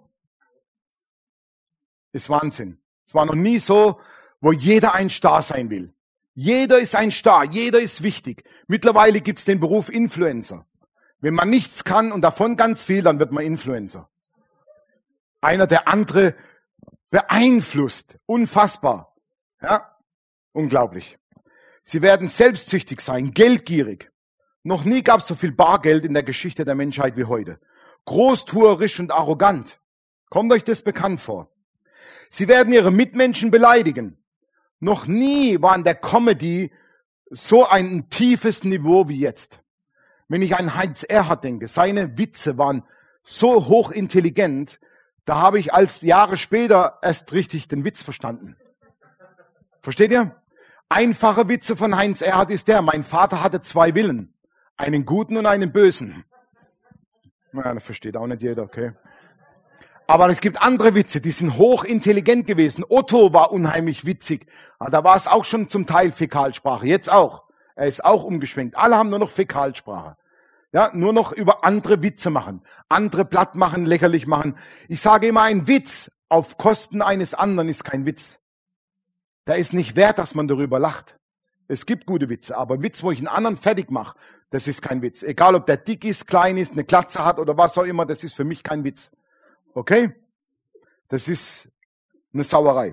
Ist Wahnsinn. Es war noch nie so, wo jeder ein Star sein will. Jeder ist ein Star, jeder ist wichtig. Mittlerweile gibt es den Beruf Influencer. Wenn man nichts kann und davon ganz viel, dann wird man Influencer. Einer, der andere beeinflusst. Unfassbar. Ja, unglaublich. Sie werden selbstsüchtig sein, geldgierig. Noch nie gab es so viel Bargeld in der Geschichte der Menschheit wie heute. Großtuerisch und arrogant. Kommt euch das bekannt vor? Sie werden ihre Mitmenschen beleidigen. Noch nie war in der Comedy so ein tiefes Niveau wie jetzt. Wenn ich an Heinz Erhardt denke, seine Witze waren so hochintelligent, da habe ich als Jahre später erst richtig den Witz verstanden. Versteht ihr? Einfache Witze von Heinz Erhardt ist der: Mein Vater hatte 2 Willen, einen guten und einen bösen. Naja, das versteht auch nicht jeder, okay. Aber es gibt andere Witze, die sind hochintelligent gewesen. Otto war unheimlich witzig. Da war es auch schon zum Teil Fäkalsprache. Jetzt auch. Er ist auch umgeschwenkt. Alle haben nur noch Fäkalsprache. Ja, nur noch über andere Witze machen. Andere platt machen, lächerlich machen. Ich sage immer, ein Witz auf Kosten eines anderen ist kein Witz. Der ist nicht wert, dass man darüber lacht. Es gibt gute Witze, aber ein Witz, wo ich einen anderen fertig mache, das ist kein Witz. Egal, ob der dick ist, klein ist, eine Glatze hat oder was auch immer, das ist für mich kein Witz. Okay? Das ist eine Sauerei.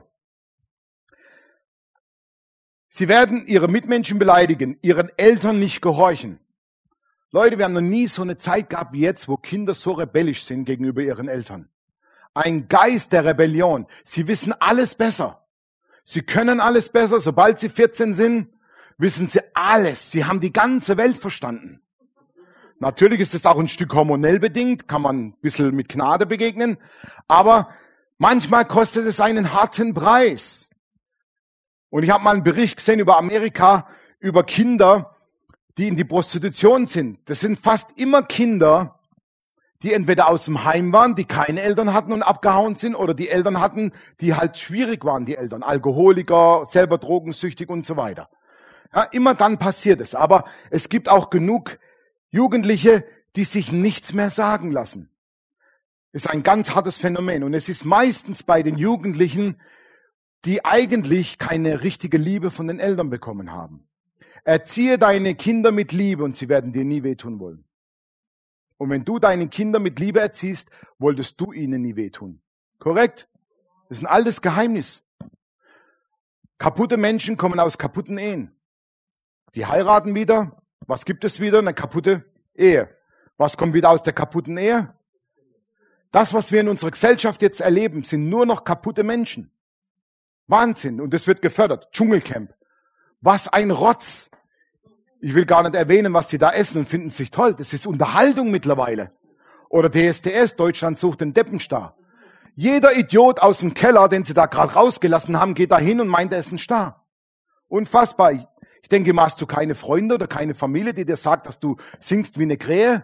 Sie werden ihre Mitmenschen beleidigen, ihren Eltern nicht gehorchen. Leute, wir haben noch nie so eine Zeit gehabt wie jetzt, wo Kinder so rebellisch sind gegenüber ihren Eltern. Ein Geist der Rebellion. Sie wissen alles besser. Sie können alles besser. Sobald sie 14 sind, wissen sie alles. Sie haben die ganze Welt verstanden. Natürlich ist es auch ein Stück hormonell bedingt, kann man ein bisschen mit Gnade begegnen. Aber manchmal kostet es einen harten Preis. Und ich habe mal einen Bericht gesehen über Amerika, über Kinder, die in die Prostitution sind. Das sind fast immer Kinder, die entweder aus dem Heim waren, die keine Eltern hatten und abgehauen sind, oder die Eltern hatten, die halt schwierig waren, die Eltern. Alkoholiker, selber drogensüchtig und so weiter. Ja, immer dann passiert es. Aber es gibt auch genug Jugendliche, die sich nichts mehr sagen lassen. Ist ein ganz hartes Phänomen. Und es ist meistens bei den Jugendlichen, die eigentlich keine richtige Liebe von den Eltern bekommen haben. Erziehe deine Kinder mit Liebe und sie werden dir nie wehtun wollen. Und wenn du deine Kinder mit Liebe erziehst, wolltest du ihnen nie wehtun. Korrekt? Das ist ein altes Geheimnis. Kaputte Menschen kommen aus kaputten Ehen. Die heiraten wieder. Was gibt es wieder? Eine kaputte Ehe. Was kommt wieder aus der kaputten Ehe? Das, was wir in unserer Gesellschaft jetzt erleben, sind nur noch kaputte Menschen. Wahnsinn. Und das wird gefördert. Dschungelcamp. Was ein Rotz. Ich will gar nicht erwähnen, was die da essen und finden sich toll. Das ist Unterhaltung mittlerweile. Oder DSDS, Deutschland sucht den Deppenstar. Jeder Idiot aus dem Keller, den sie da gerade rausgelassen haben, geht da hin und meint, er ist ein Star. Unfassbar. Ich denke mal, hast du keine Freunde oder keine Familie, die dir sagt, dass du singst wie eine Krähe?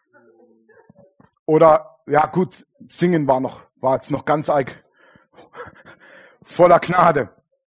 Oder, ja gut, singen war jetzt noch ganz arg voller Gnade.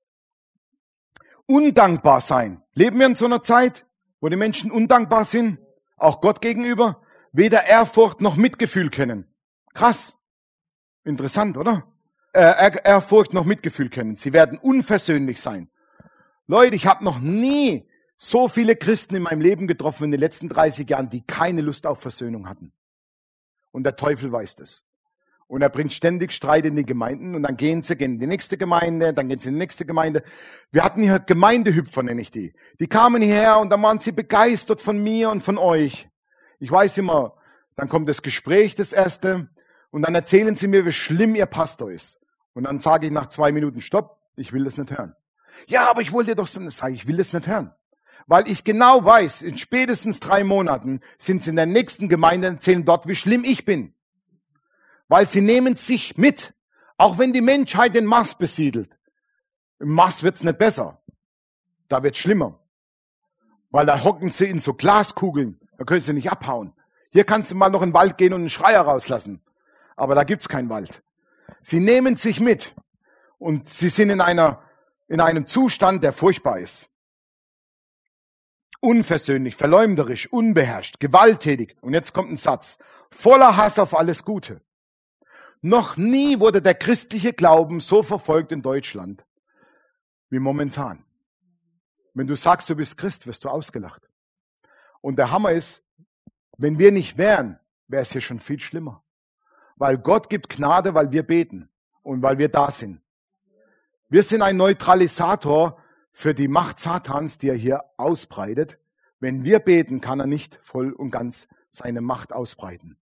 Undankbar sein. Leben wir in so einer Zeit, wo die Menschen undankbar sind, auch Gott gegenüber, weder Ehrfurcht noch Mitgefühl kennen. Krass. Interessant, oder? Ehrfurcht noch Mitgefühl kennen. Sie werden unversöhnlich sein. Leute, ich habe noch nie so viele Christen in meinem Leben getroffen in den letzten 30 Jahren, die keine Lust auf Versöhnung hatten. Und der Teufel weiß das. Und er bringt ständig Streit in die Gemeinden und dann gehen in die nächste Gemeinde, dann gehen sie in die nächste Gemeinde. Wir hatten hier Gemeindehüpfer, nenne ich die. Die kamen hierher und dann waren sie begeistert von mir und von euch. Ich weiß immer, dann kommt das Gespräch, das erste, und dann erzählen sie mir, wie schlimm ihr Pastor ist. Und dann sage ich nach 2 Minuten, stopp, ich will das nicht hören. Ja, aber ich wollte dir doch sagen, ich will das nicht hören. Weil ich genau weiß, in spätestens 3 Monaten sind sie in der nächsten Gemeinde und erzählen dort, wie schlimm ich bin. Weil sie nehmen sich mit. Auch wenn die Menschheit den Mars besiedelt. Im Mars wird's nicht besser. Da wird's schlimmer. Weil da hocken sie in so Glaskugeln. Da können sie nicht abhauen. Hier kannst du mal noch in den Wald gehen und einen Schreier rauslassen. Aber da gibt's keinen Wald. Sie nehmen sich mit. Und sie sind in einem Zustand, der furchtbar ist. Unversöhnlich, verleumderisch, unbeherrscht, gewalttätig. Und jetzt kommt ein Satz. Voller Hass auf alles Gute. Noch nie wurde der christliche Glauben so verfolgt in Deutschland wie momentan. Wenn du sagst, du bist Christ, wirst du ausgelacht. Und der Hammer ist, wenn wir nicht wären, wäre es hier schon viel schlimmer. Weil Gott gibt Gnade, weil wir beten und weil wir da sind. Wir sind ein Neutralisator für die Macht Satans, die er hier ausbreitet. Wenn wir beten, kann er nicht voll und ganz seine Macht ausbreiten.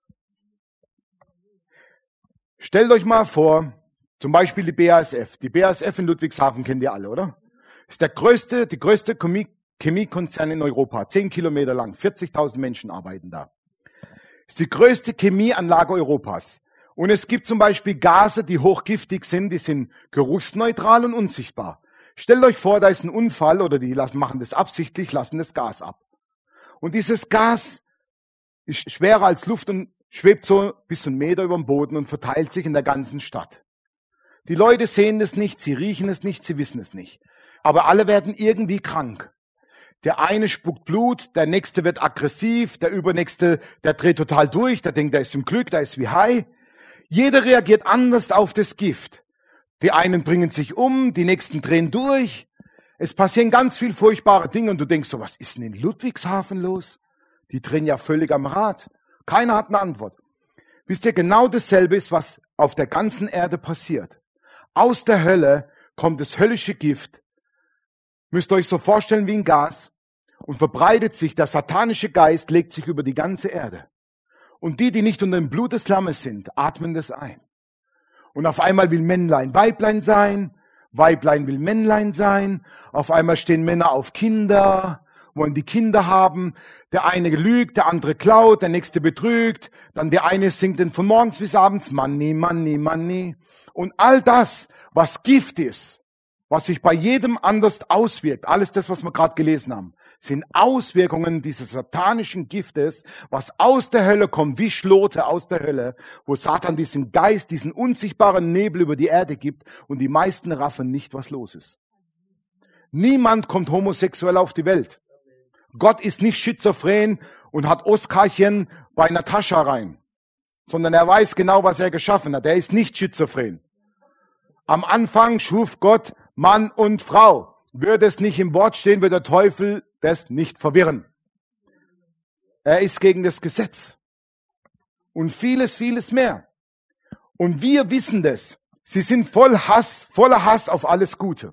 Stellt euch mal vor, zum Beispiel die BASF. Die BASF in Ludwigshafen kennt ihr alle, oder? Ist die größte Chemiekonzern in Europa. 10 Kilometer lang, 40.000 Menschen arbeiten da. Ist die größte Chemieanlage Europas. Und es gibt zum Beispiel Gase, die hochgiftig sind, die sind geruchsneutral und unsichtbar. Stellt euch vor, da ist ein Unfall oder die machen das absichtlich, lassen das Gas ab. Und dieses Gas ist schwerer als Luft und schwebt so bis 1 Meter über dem Boden und verteilt sich in der ganzen Stadt. Die Leute sehen es nicht, sie riechen es nicht, sie wissen es nicht. Aber alle werden irgendwie krank. Der eine spuckt Blut, der nächste wird aggressiv, der übernächste, der dreht total durch, der denkt, der ist im Glück, der ist wie high. Jeder reagiert anders auf das Gift. Die einen bringen sich um, die nächsten drehen durch. Es passieren ganz viel furchtbare Dinge und du denkst so, was ist denn in Ludwigshafen los? Die drehen ja völlig am Rad. Keiner hat eine Antwort. Wisst ihr, genau dasselbe ist, was auf der ganzen Erde passiert. Aus der Hölle kommt das höllische Gift. Müsst ihr euch so vorstellen wie ein Gas und verbreitet sich. Der satanische Geist legt sich über die ganze Erde. Und die nicht unter dem Blut des Lammes sind, atmen das ein. Und auf einmal will Männlein Weiblein sein, Weiblein will Männlein sein. Auf einmal stehen Männer auf Kinder, wollen die Kinder haben. Der eine lügt, der andere klaut, der nächste betrügt. Dann der eine singt dann von morgens bis abends Money, Money, Money. Und all das, was Gift ist, was sich bei jedem anders auswirkt, alles das, was wir gerade gelesen haben, sind Auswirkungen dieses satanischen Giftes, was aus der Hölle kommt, wie Schlote aus der Hölle, wo Satan diesen Geist, diesen unsichtbaren Nebel über die Erde gibt und die meisten raffen nicht, was los ist. Niemand kommt homosexuell auf die Welt. Gott ist nicht schizophren und hat Oskarchen bei Natascha rein, sondern er weiß genau, was er geschaffen hat. Er ist nicht schizophren. Am Anfang schuf Gott Mann und Frau. Würde es nicht im Wort stehen, wird der Teufel das nicht verwirren. Er ist gegen das Gesetz. Und vieles, vieles mehr. Und wir wissen das. Sie sind voller Hass auf alles Gute.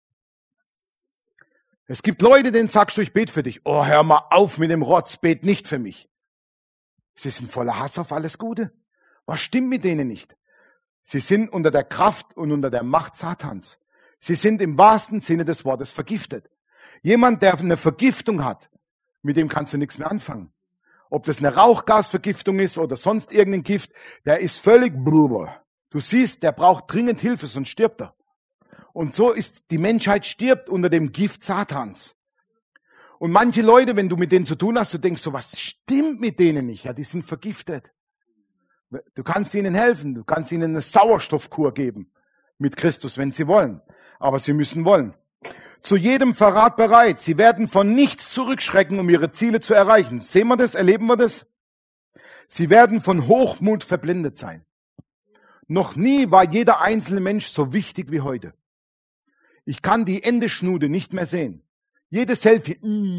Es gibt Leute, denen sagst du, ich bete für dich. Oh, hör mal auf mit dem Rotz, bet nicht für mich. Sie sind voller Hass auf alles Gute. Was stimmt mit denen nicht? Sie sind unter der Kraft und unter der Macht Satans. Sie sind im wahrsten Sinne des Wortes vergiftet. Jemand, der eine Vergiftung hat, mit dem kannst du nichts mehr anfangen. Ob das eine Rauchgasvergiftung ist oder sonst irgendein Gift, der ist völlig blubber. Du siehst, der braucht dringend Hilfe, sonst stirbt er. Und so ist die Menschheit stirbt unter dem Gift Satans. Und manche Leute, wenn du mit denen zu tun hast, du denkst so, was stimmt mit denen nicht? Ja, die sind vergiftet. Du kannst ihnen helfen, du kannst ihnen eine Sauerstoffkur geben mit Christus, wenn sie wollen. Aber sie müssen wollen. Zu jedem Verrat bereit. Sie werden von nichts zurückschrecken, um ihre Ziele zu erreichen. Sehen wir das? Erleben wir das? Sie werden von Hochmut verblendet sein. Noch nie war jeder einzelne Mensch so wichtig wie heute. Ich kann die Endeschnude nicht mehr sehen. Jedes Selfie.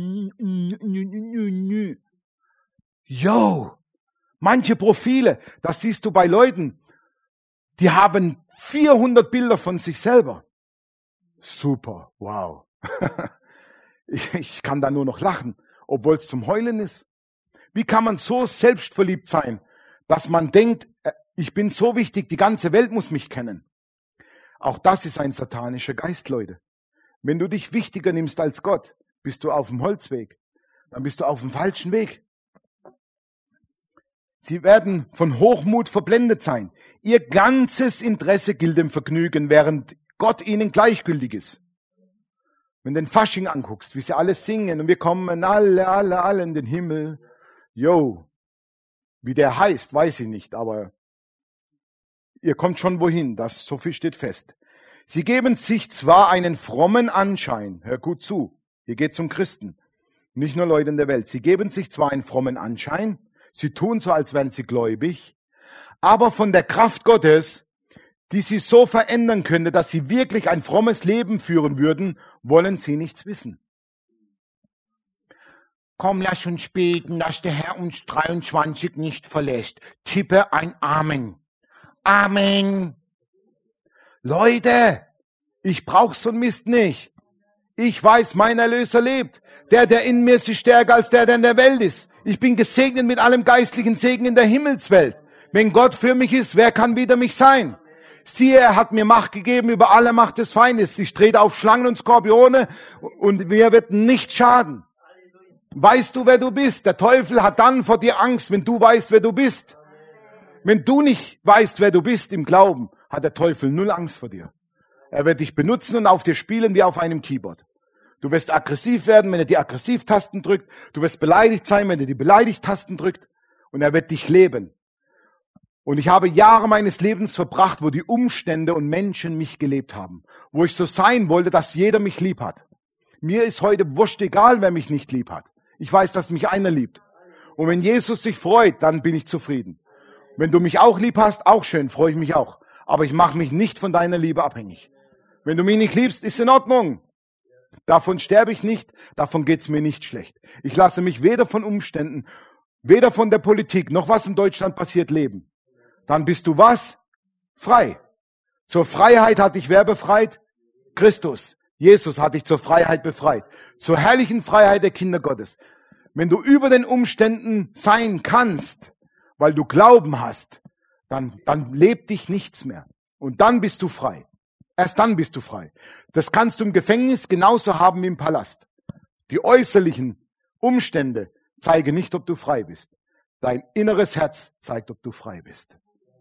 Yo! Manche Profile, das siehst du bei Leuten, die haben 400 Bilder von sich selber. Super, wow. Ich kann da nur noch lachen, obwohl es zum Heulen ist. Wie kann man so selbstverliebt sein, dass man denkt, ich bin so wichtig, die ganze Welt muss mich kennen. Auch das ist ein satanischer Geist, Leute. Wenn du dich wichtiger nimmst als Gott, bist du auf dem Holzweg. Dann bist du auf dem falschen Weg. Sie werden von Hochmut verblendet sein. Ihr ganzes Interesse gilt dem Vergnügen, während Gott ihnen gleichgültig ist. Wenn du den Fasching anguckst, wie sie alle singen und wir kommen alle in den Himmel. Yo, wie der heißt, weiß ich nicht, aber ihr kommt schon wohin, so viel steht fest. Sie geben sich zwar einen frommen Anschein, hör gut zu, hier geht's um Christen, nicht nur Leute in der Welt. Sie geben sich zwar einen frommen Anschein, sie tun so, als wären sie gläubig, aber von der Kraft Gottes, die sie so verändern könnte, dass sie wirklich ein frommes Leben führen würden, wollen sie nichts wissen. Komm, lass uns beten, dass der Herr uns 23 nicht verlässt. Tippe ein Amen. Amen. Leute, ich brauch so einen Mist nicht. Ich weiß, mein Erlöser lebt. Der in mir ist, ist stärker als der in der Welt ist. Ich bin gesegnet mit allem geistlichen Segen in der Himmelswelt. Wenn Gott für mich ist, wer kann wider mich sein? Siehe, er hat mir Macht gegeben über alle Macht des Feindes. Ich trete auf Schlangen und Skorpione und mir wird nichts schaden. Weißt du, wer du bist? Der Teufel hat dann vor dir Angst, wenn du weißt, wer du bist. Wenn du nicht weißt, wer du bist im Glauben, hat der Teufel null Angst vor dir. Er wird dich benutzen und auf dir spielen wie auf einem Keyboard. Du wirst aggressiv werden, wenn er die Aggressivtasten drückt. Du wirst beleidigt sein, wenn er die Beleidigt-Tasten drückt. Und er wird dich leben. Und ich habe Jahre meines Lebens verbracht, wo die Umstände und Menschen mich gelebt haben. Wo ich so sein wollte, dass jeder mich lieb hat. Mir ist heute wurscht egal, wer mich nicht lieb hat. Ich weiß, dass mich einer liebt. Und wenn Jesus sich freut, dann bin ich zufrieden. Wenn du mich auch lieb hast, auch schön, freue ich mich auch. Aber ich mache mich nicht von deiner Liebe abhängig. Wenn du mich nicht liebst, ist in Ordnung. Davon sterbe ich nicht, davon geht's mir nicht schlecht. Ich lasse mich weder von Umständen, weder von der Politik, noch was in Deutschland passiert leben. Dann bist du was? Frei. Zur Freiheit hat dich wer befreit? Christus. Jesus hat dich zur Freiheit befreit. Zur herrlichen Freiheit der Kinder Gottes. Wenn du über den Umständen sein kannst, weil du Glauben hast, dann lebt dich nichts mehr. Und dann bist du frei. Erst dann bist du frei. Das kannst du im Gefängnis genauso haben wie im Palast. Die äußerlichen Umstände zeigen nicht, ob du frei bist. Dein inneres Herz zeigt, ob du frei bist.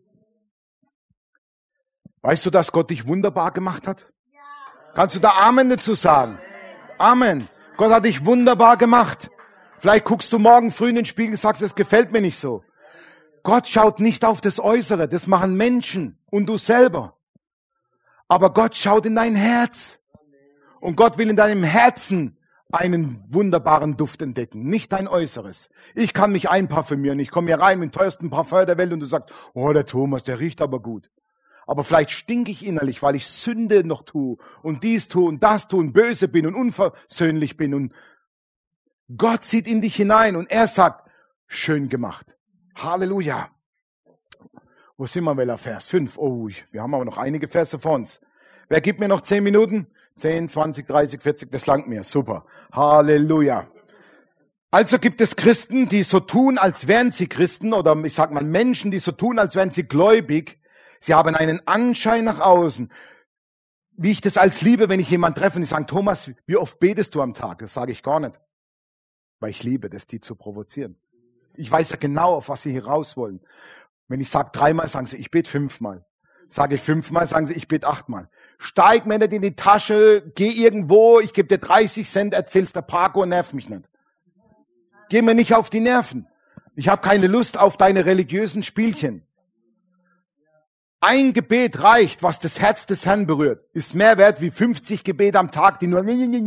Weißt du, dass Gott dich wunderbar gemacht hat? Kannst du da Amen dazu sagen? Amen. Gott hat dich wunderbar gemacht. Vielleicht guckst du morgen früh in den Spiegel und sagst, es gefällt mir nicht so. Gott schaut nicht auf das Äußere. Das machen Menschen und du selber. Aber Gott schaut in dein Herz. Und Gott will in deinem Herzen einen wunderbaren Duft entdecken, nicht dein Äußeres. Ich kann mich einparfümieren. Ich komme hier rein mit dem teuersten Parfum der Welt und du sagst, oh, der Thomas, der riecht aber gut. Aber vielleicht stinke ich innerlich, weil ich Sünde noch tue und dies tue und das tue und böse bin und unversöhnlich bin. Und Gott sieht in dich hinein und er sagt, schön gemacht. Halleluja. Wo sind wir, welcher Vers? 5. Oh, wir haben aber noch einige Verse vor uns. Wer gibt mir noch 10 Minuten? 10, 20, 30, 40, das langt mir. Super. Halleluja. Also gibt es Christen, die so tun, als wären sie Christen, oder ich sag mal Menschen, die so tun, als wären sie gläubig. Sie haben einen Anschein nach außen. Wie ich das als liebe, wenn ich jemanden treffe und ich sage, Thomas, wie oft betest du am Tag? Das sage ich gar nicht. Weil ich liebe das, die zu provozieren. Ich weiß ja genau, auf was sie hier raus wollen. Wenn ich sage 3-mal, sagen sie, ich bete 5-mal. Sage ich 5-mal, sagen sie, ich bete 8-mal. Steig mir nicht in die Tasche, geh irgendwo, ich gebe dir 30 Cent, erzählst der Paco und nerv mich nicht. Geh mir nicht auf die Nerven. Ich habe keine Lust auf deine religiösen Spielchen. Ein Gebet reicht, was das Herz des Herrn berührt. Ist mehr wert wie 50 Gebete am Tag, die nur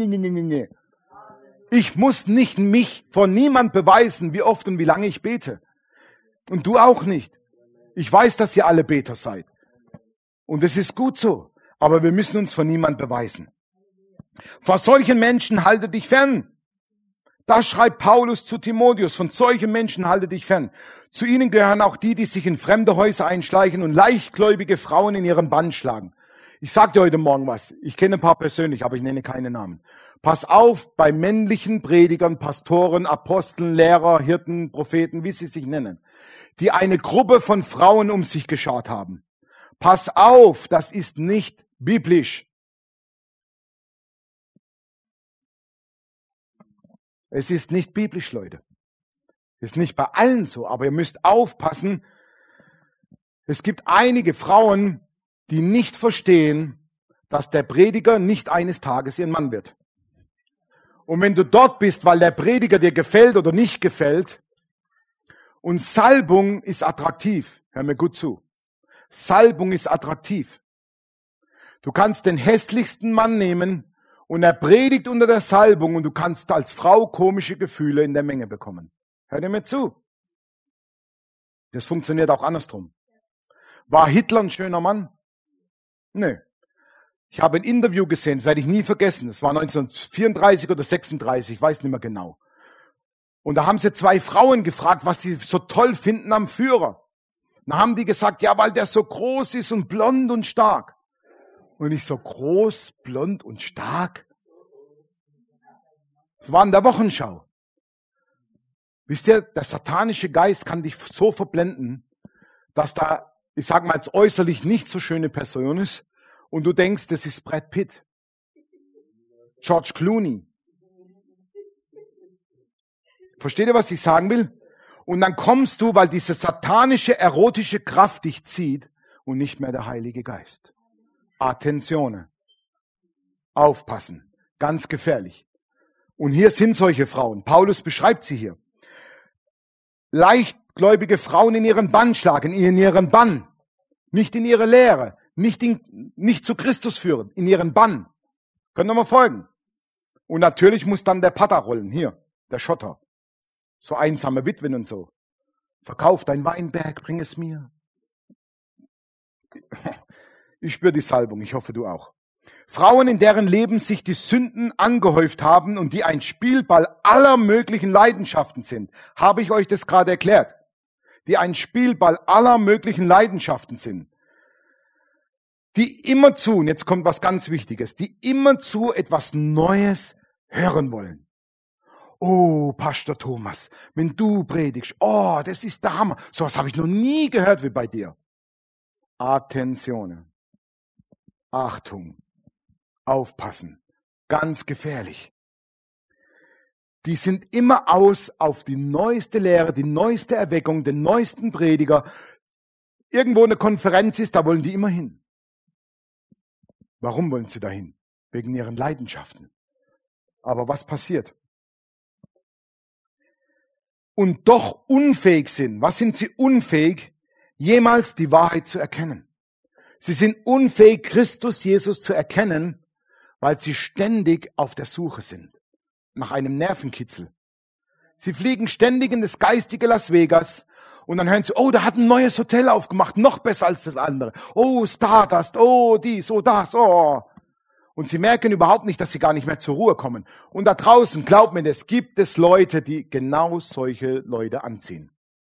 Ich muss nicht mich vor niemand beweisen, wie oft und wie lange ich bete. Und du auch nicht. Ich weiß, dass ihr alle Beter seid. Und es ist gut so. Aber wir müssen uns von niemand beweisen. Vor solchen Menschen halte dich fern. Das schreibt Paulus zu Timotheus. Von solchen Menschen halte dich fern. Zu ihnen gehören auch die, die sich in fremde Häuser einschleichen und leichtgläubige Frauen in ihren Bann schlagen. Ich sag dir heute Morgen was. Ich kenne ein paar persönlich, aber ich nenne keine Namen. Pass auf bei männlichen Predigern, Pastoren, Aposteln, Lehrer, Hirten, Propheten, wie sie sich nennen, die eine Gruppe von Frauen um sich geschart haben. Pass auf, das ist nicht biblisch. Es ist nicht biblisch, Leute. Ist nicht bei allen so, aber ihr müsst aufpassen. Es gibt einige Frauen, die nicht verstehen, dass der Prediger nicht eines Tages ihr Mann wird. Und wenn du dort bist, weil der Prediger dir gefällt oder nicht gefällt, und Salbung ist attraktiv, hör mir gut zu. Salbung ist attraktiv. Du kannst den hässlichsten Mann nehmen und er predigt unter der Salbung und du kannst als Frau komische Gefühle in der Menge bekommen. Hör dir mir zu. Das funktioniert auch andersrum. War Hitler ein schöner Mann? Nö. Ich habe ein Interview gesehen, das werde ich nie vergessen. Es war 1934 oder 36, ich weiß nicht mehr genau. Und da haben sie 2 Frauen gefragt, was sie so toll finden am Führer. Dann haben die gesagt, ja, weil der so groß ist und blond und stark. Und ich so, groß, blond und stark? Das war in der Wochenschau. Wisst ihr, der satanische Geist kann dich so verblenden, dass da, ich sag mal, als äußerlich nicht so schöne Person ist und du denkst, das ist Brad Pitt, George Clooney. Versteht ihr, was ich sagen will? Und dann kommst du, weil diese satanische, erotische Kraft dich zieht und nicht mehr der Heilige Geist. Attenzione. Aufpassen. Ganz gefährlich. Und hier sind solche Frauen. Paulus beschreibt sie hier. Leichtgläubige Frauen in ihren Bann schlagen, in ihren Bann. Nicht in ihre Lehre. Nicht zu Christus führen. In ihren Bann. Könnt ihr mal folgen? Und natürlich muss dann der Pater rollen. Hier, der Schotter. So einsame Witwen und so. Verkauf dein Weinberg, bring es mir. Ich spüre die Salbung, ich hoffe du auch. Frauen, in deren Leben sich die Sünden angehäuft haben und die ein Spielball aller möglichen Leidenschaften sind. Habe ich euch das gerade erklärt? Die ein Spielball aller möglichen Leidenschaften sind. Die immerzu, und jetzt kommt was ganz Wichtiges, die immerzu etwas Neues hören wollen. Oh, Pastor Thomas, wenn du predigst, oh, das ist der Hammer. Sowas habe ich noch nie gehört wie bei dir. Attenzione. Achtung. Aufpassen. Ganz gefährlich. Die sind immer aus auf die neueste Lehre, die neueste Erweckung, den neuesten Prediger. Irgendwo eine Konferenz ist, da wollen die immer hin. Warum wollen sie dahin? Wegen ihren Leidenschaften. Aber was passiert? Und doch unfähig sind. Was sind sie unfähig? Jemals die Wahrheit zu erkennen. Sie sind unfähig, Christus Jesus zu erkennen, weil sie ständig auf der Suche sind. Nach einem Nervenkitzel. Sie fliegen ständig in das geistige Las Vegas und dann hören sie, oh, da hat ein neues Hotel aufgemacht, noch besser als das andere. Oh, Stardust, oh, dies, oh, das, oh. Und sie merken überhaupt nicht, dass sie gar nicht mehr zur Ruhe kommen. Und da draußen, glaubt mir, es gibt es Leute, die genau solche Leute anziehen.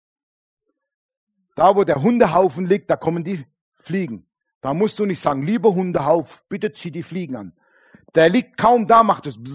Da, wo der Hundehaufen liegt, da kommen die Fliegen. Da musst du nicht sagen, lieber Hundehaufen, bitte zieh die Fliegen an. Der liegt kaum da, macht es.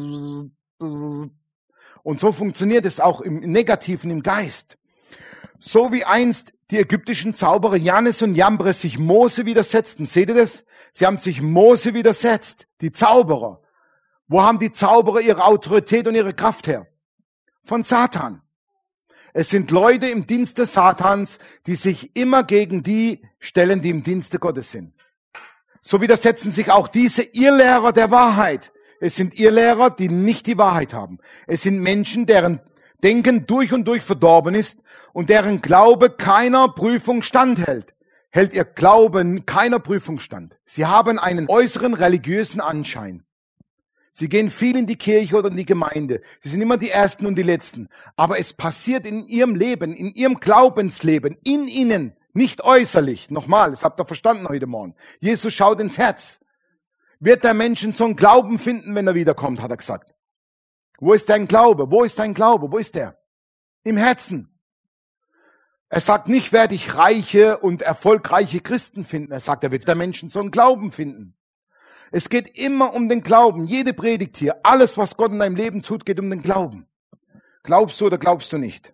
Und so funktioniert es auch im Negativen, im Geist. So wie einst die ägyptischen Zauberer Jannes und Jambres sich Mose widersetzten. Seht ihr das? Sie haben sich Mose widersetzt, die Zauberer. Wo haben die Zauberer ihre Autorität und ihre Kraft her? Von Satan. Es sind Leute im Dienste Satans, die sich immer gegen die stellen, die im Dienste Gottes sind. So widersetzen sich auch diese Irrlehrer der Wahrheit. Es sind Irrlehrer, die nicht die Wahrheit haben. Es sind Menschen, deren Denken durch und durch verdorben ist und deren Glaube keiner Prüfung standhält. Hält ihr Glauben keiner Prüfung stand. Sie haben einen äußeren religiösen Anschein. Sie gehen viel in die Kirche oder in die Gemeinde. Sie sind immer die Ersten und die Letzten. Aber es passiert in ihrem Leben, in ihrem Glaubensleben, in ihnen, nicht äußerlich. Nochmal, das habt ihr verstanden heute Morgen. Jesus schaut ins Herz. Wird der Mensch so einen Glauben finden, wenn er wiederkommt, hat er gesagt. Wo ist dein Glaube? Wo ist dein Glaube? Wo ist der? Im Herzen. Er sagt nicht, werde ich reiche und erfolgreiche Christen finden. Er sagt, er wird der Menschen so einen Glauben finden. Es geht immer um den Glauben. Jede Predigt hier, alles, was Gott in deinem Leben tut, geht um den Glauben. Glaubst du oder glaubst du nicht?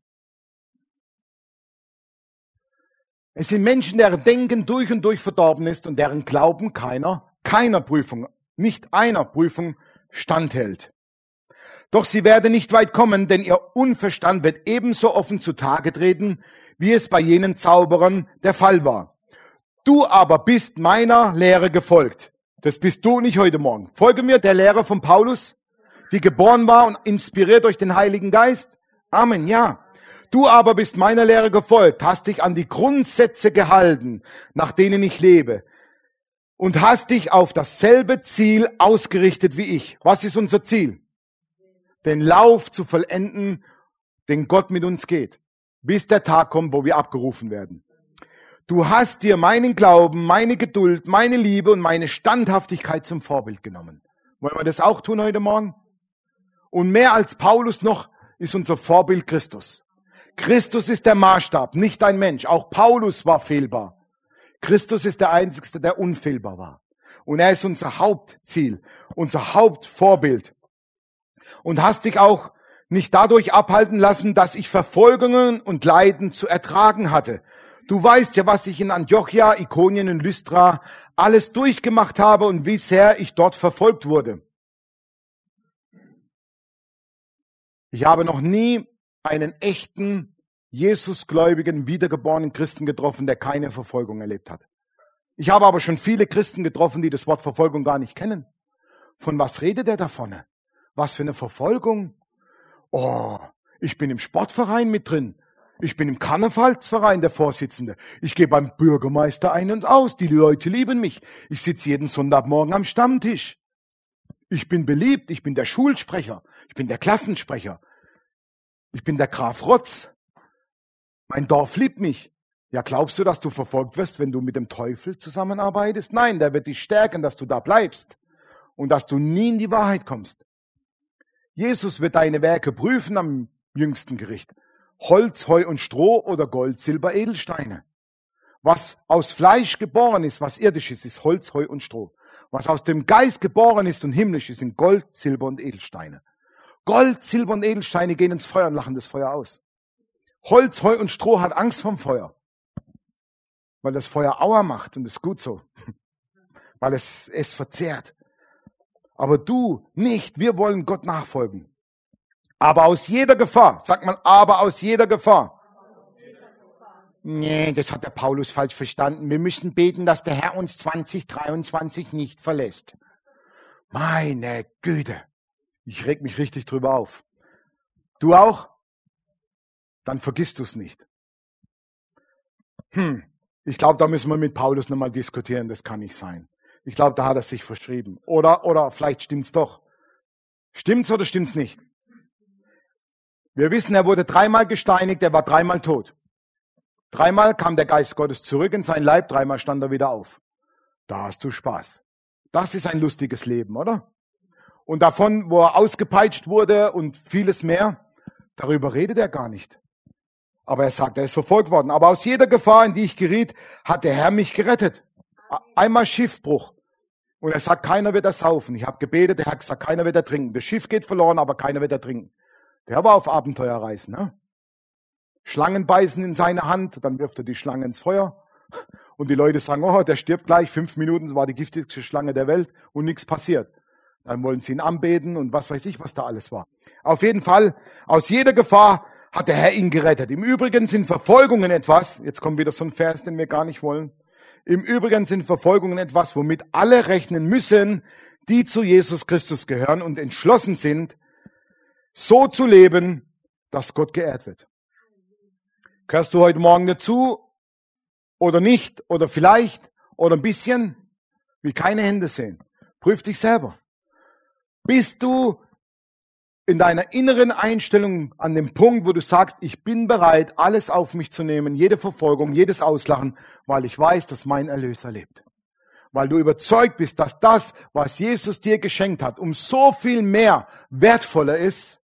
Es sind Menschen, deren Denken durch und durch verdorben ist und deren Glauben keiner Prüfung, nicht einer Prüfung standhält. Doch sie werde nicht weit kommen, denn ihr Unverstand wird ebenso offen zutage treten, wie es bei jenen Zauberern der Fall war. Du aber bist meiner Lehre gefolgt. Das bist du nicht heute Morgen. Folge mir der Lehre von Paulus, die geboren war und inspiriert durch den Heiligen Geist. Amen, ja. Du aber bist meiner Lehre gefolgt, hast dich an die Grundsätze gehalten, nach denen ich lebe, und hast dich auf dasselbe Ziel ausgerichtet wie ich. Was ist unser Ziel? Den Lauf zu vollenden, den Gott mit uns geht, bis der Tag kommt, wo wir abgerufen werden. Du hast dir meinen Glauben, meine Geduld, meine Liebe und meine Standhaftigkeit zum Vorbild genommen. Wollen wir das auch tun heute Morgen? Und mehr als Paulus noch ist unser Vorbild Christus. Christus ist der Maßstab, nicht ein Mensch. Auch Paulus war fehlbar. Christus ist der Einzige, der unfehlbar war. Und er ist unser Hauptziel, unser Hauptvorbild. Und hast dich auch nicht dadurch abhalten lassen, dass ich Verfolgungen und Leiden zu ertragen hatte. Du weißt ja, was ich in Antiochia, Ikonien und Lystra alles durchgemacht habe und wie sehr ich dort verfolgt wurde. Ich habe noch nie einen echten, Jesusgläubigen, wiedergeborenen Christen getroffen, der keine Verfolgung erlebt hat. Ich habe aber schon viele Christen getroffen, die das Wort Verfolgung gar nicht kennen. Von was redet er davon? Was für eine Verfolgung? Oh, ich bin im Sportverein mit drin. Ich bin im Karnevalsverein der Vorsitzende. Ich gehe beim Bürgermeister ein und aus. Die Leute lieben mich. Ich sitze jeden Sonntagmorgen am Stammtisch. Ich bin beliebt. Ich bin der Schulsprecher. Ich bin der Klassensprecher. Ich bin der Graf Rotz. Mein Dorf liebt mich. Ja, glaubst du, dass du verfolgt wirst, wenn du mit dem Teufel zusammenarbeitest? Nein, der wird dich stärken, dass du da bleibst und dass du nie in die Wahrheit kommst. Jesus wird deine Werke prüfen am jüngsten Gericht. Holz, Heu und Stroh oder Gold, Silber, Edelsteine. Was aus Fleisch geboren ist, was irdisch ist Holz, Heu und Stroh. Was aus dem Geist geboren ist und himmlisch ist, sind Gold, Silber und Edelsteine. Gold, Silber und Edelsteine gehen ins Feuer und lachen das Feuer aus. Holz, Heu und Stroh hat Angst vom Feuer, weil das Feuer Aua macht und das ist gut so, weil es verzehrt. Aber du nicht, wir wollen Gott nachfolgen. Aber aus jeder Gefahr, sagt man, aber aus jeder Gefahr. Nee, das hat der Paulus falsch verstanden. Wir müssen beten, dass der Herr uns 2023 nicht verlässt. Meine Güte. Ich reg mich richtig drüber auf. Du auch? Dann vergisst du es nicht. Ich glaube, da müssen wir mit Paulus nochmal diskutieren. Das kann nicht sein. Ich glaube, da hat er sich verschrieben. Oder vielleicht stimmt's doch. Stimmt's oder stimmt's nicht? Wir wissen, er wurde 3-mal gesteinigt, er war 3-mal tot. 3-mal kam der Geist Gottes zurück in sein Leib, 3-mal stand er wieder auf. Da hast du Spaß. Das ist ein lustiges Leben, oder? Und davon, wo er ausgepeitscht wurde und vieles mehr, darüber redet er gar nicht. Aber er sagt, er ist verfolgt worden. Aber aus jeder Gefahr, in die ich geriet, hat der Herr mich gerettet. Einmal Schiffbruch. Und er sagt, keiner wird ersaufen. Ich habe gebetet, der Herr sagt, keiner wird ertrinken. Das Schiff geht verloren, aber keiner wird ertrinken. Der war auf Abenteuerreisen. Ne? Schlangen beißen in seine Hand, dann wirft er die Schlange ins Feuer. Und die Leute sagen, oh, der stirbt gleich. 5 Minuten war die giftigste Schlange der Welt und nichts passiert. Dann wollen sie ihn anbeten und was weiß ich, was da alles war. Auf jeden Fall, aus jeder Gefahr hat der Herr ihn gerettet. Im Übrigen sind Verfolgungen etwas, jetzt kommt wieder so ein Vers, den wir gar nicht wollen. Im Übrigen sind Verfolgungen etwas, womit alle rechnen müssen, die zu Jesus Christus gehören und entschlossen sind, so zu leben, dass Gott geehrt wird. Gehörst du heute Morgen dazu oder nicht oder vielleicht oder ein bisschen? Will keine Hände sehen. Prüf dich selber. Bist du in deiner inneren Einstellung an dem Punkt, wo du sagst, ich bin bereit, alles auf mich zu nehmen, jede Verfolgung, jedes Auslachen, weil ich weiß, dass mein Erlöser lebt. Weil du überzeugt bist, dass das, was Jesus dir geschenkt hat, um so viel mehr wertvoller ist,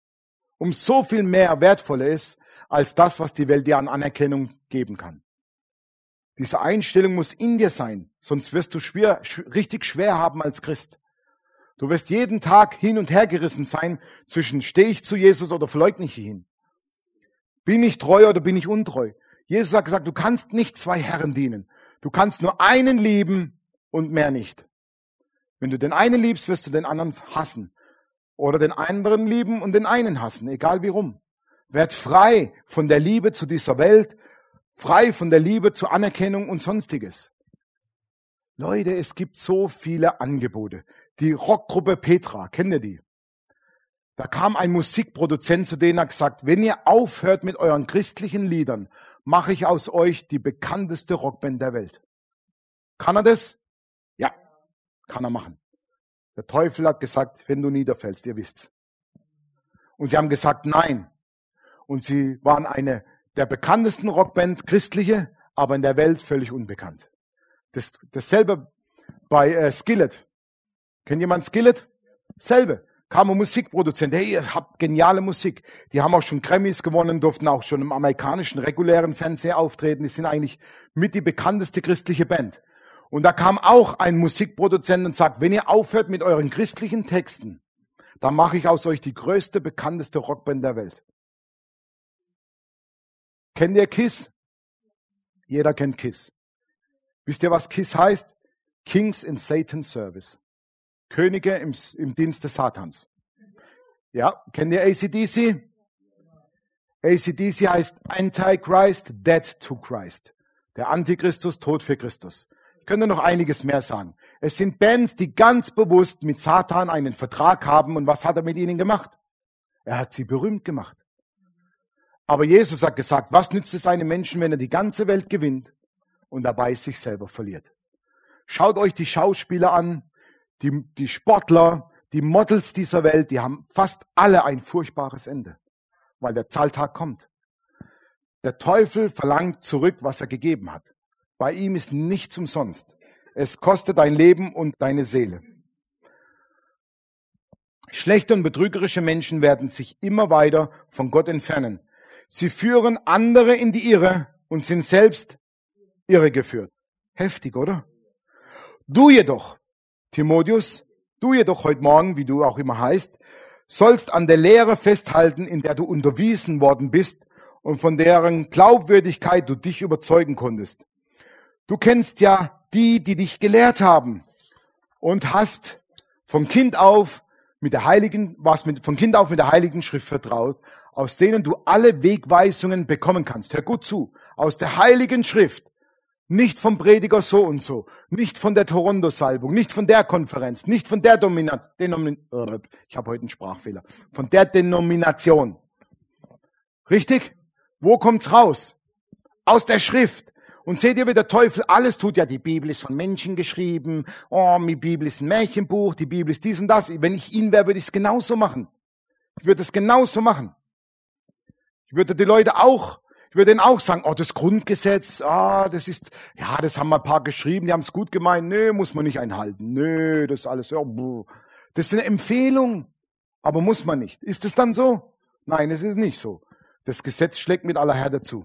als das, was die Welt dir an Anerkennung geben kann. Diese Einstellung muss in dir sein, sonst wirst du richtig schwer haben als Christ. Du wirst jeden Tag hin und her gerissen sein zwischen stehe ich zu Jesus oder verleugne ich ihn. Bin ich treu oder bin ich untreu? Jesus hat gesagt, du kannst nicht 2 Herren dienen. Du kannst nur einen lieben und mehr nicht. Wenn du den einen liebst, wirst du den anderen hassen. oder den anderen lieben und den einen hassen, egal wie rum. Werd frei von der Liebe zu dieser Welt, frei von der Liebe zur Anerkennung und Sonstiges. Leute, es gibt so viele Angebote. Die Rockgruppe Petra, kennt ihr die? Da kam ein Musikproduzent zu denen und hat gesagt, wenn ihr aufhört mit euren christlichen Liedern, mache ich aus euch die bekannteste Rockband der Welt. Kann er das? Ja, kann er machen. Der Teufel hat gesagt, wenn du niederfällst, ihr wisst's. Und sie haben gesagt, nein. Und sie waren eine der bekanntesten Rockband, christliche, aber in der Welt völlig unbekannt. Dasselbe bei Skillet. Kennt jemand Skillet? Selbe. Kam ein Musikproduzent, hey, ihr habt geniale Musik. Die haben auch schon Grammys gewonnen, durften auch schon im amerikanischen regulären Fernseher auftreten. Die sind eigentlich mit die bekannteste christliche Band. Und da kam auch ein Musikproduzent und sagt, wenn ihr aufhört mit euren christlichen Texten, dann mache ich aus euch die größte, bekannteste Rockband der Welt. Kennt ihr KISS? Jeder kennt KISS. Wisst ihr, was KISS heißt? Kings in Satan's Service. Könige im Dienst des Satans. Ja, kennt ihr AC/DC? AC/DC heißt Antichrist, Dead to Christ. Der Antichristus, Tod für Christus. Ich könnte noch einiges mehr sagen. Es sind Bands, die ganz bewusst mit Satan einen Vertrag haben. Und was hat er mit ihnen gemacht? Er hat sie berühmt gemacht. Aber Jesus hat gesagt, was nützt es einem Menschen, wenn er die ganze Welt gewinnt und dabei sich selber verliert? Schaut euch die Schauspieler an, die Sportler, die Models dieser Welt, die haben fast alle ein furchtbares Ende, weil der Zahltag kommt. Der Teufel verlangt zurück, was er gegeben hat. Bei ihm ist nichts umsonst. Es kostet dein Leben und deine Seele. Schlechte und betrügerische Menschen werden sich immer weiter von Gott entfernen. Sie führen andere in die Irre und sind selbst irregeführt. Heftig, oder? Du jedoch, Timotheus, du jedoch heute Morgen, wie du auch immer heißt, sollst an der Lehre festhalten, in der du unterwiesen worden bist und von deren Glaubwürdigkeit du dich überzeugen konntest. Du kennst ja die dich gelehrt haben und hast von Kind auf mit der Heiligen Schrift vertraut, aus denen du alle Wegweisungen bekommen kannst. Hör gut zu, aus der Heiligen Schrift. Nicht vom Prediger so und so, nicht von der Toronto-Salbung, nicht von der Konferenz, nicht von der ich habe heute einen Sprachfehler, von der Denomination. Richtig? Wo kommt's raus? Aus der Schrift. Und seht ihr, wie der Teufel alles tut? Ja, die Bibel ist von Menschen geschrieben, die Bibel ist ein Märchenbuch, die Bibel ist dies und das. Wenn ich ihn wäre, würde ich es genauso machen. Ich würde es genauso machen. Ich würde denen auch sagen, das Grundgesetz, das haben ein paar geschrieben, die haben es gut gemeint, muss man nicht einhalten, das ist alles, das ist eine Empfehlung, aber muss man nicht. Ist es dann so? Nein, es ist nicht so. Das Gesetz schlägt mit aller Härte zu.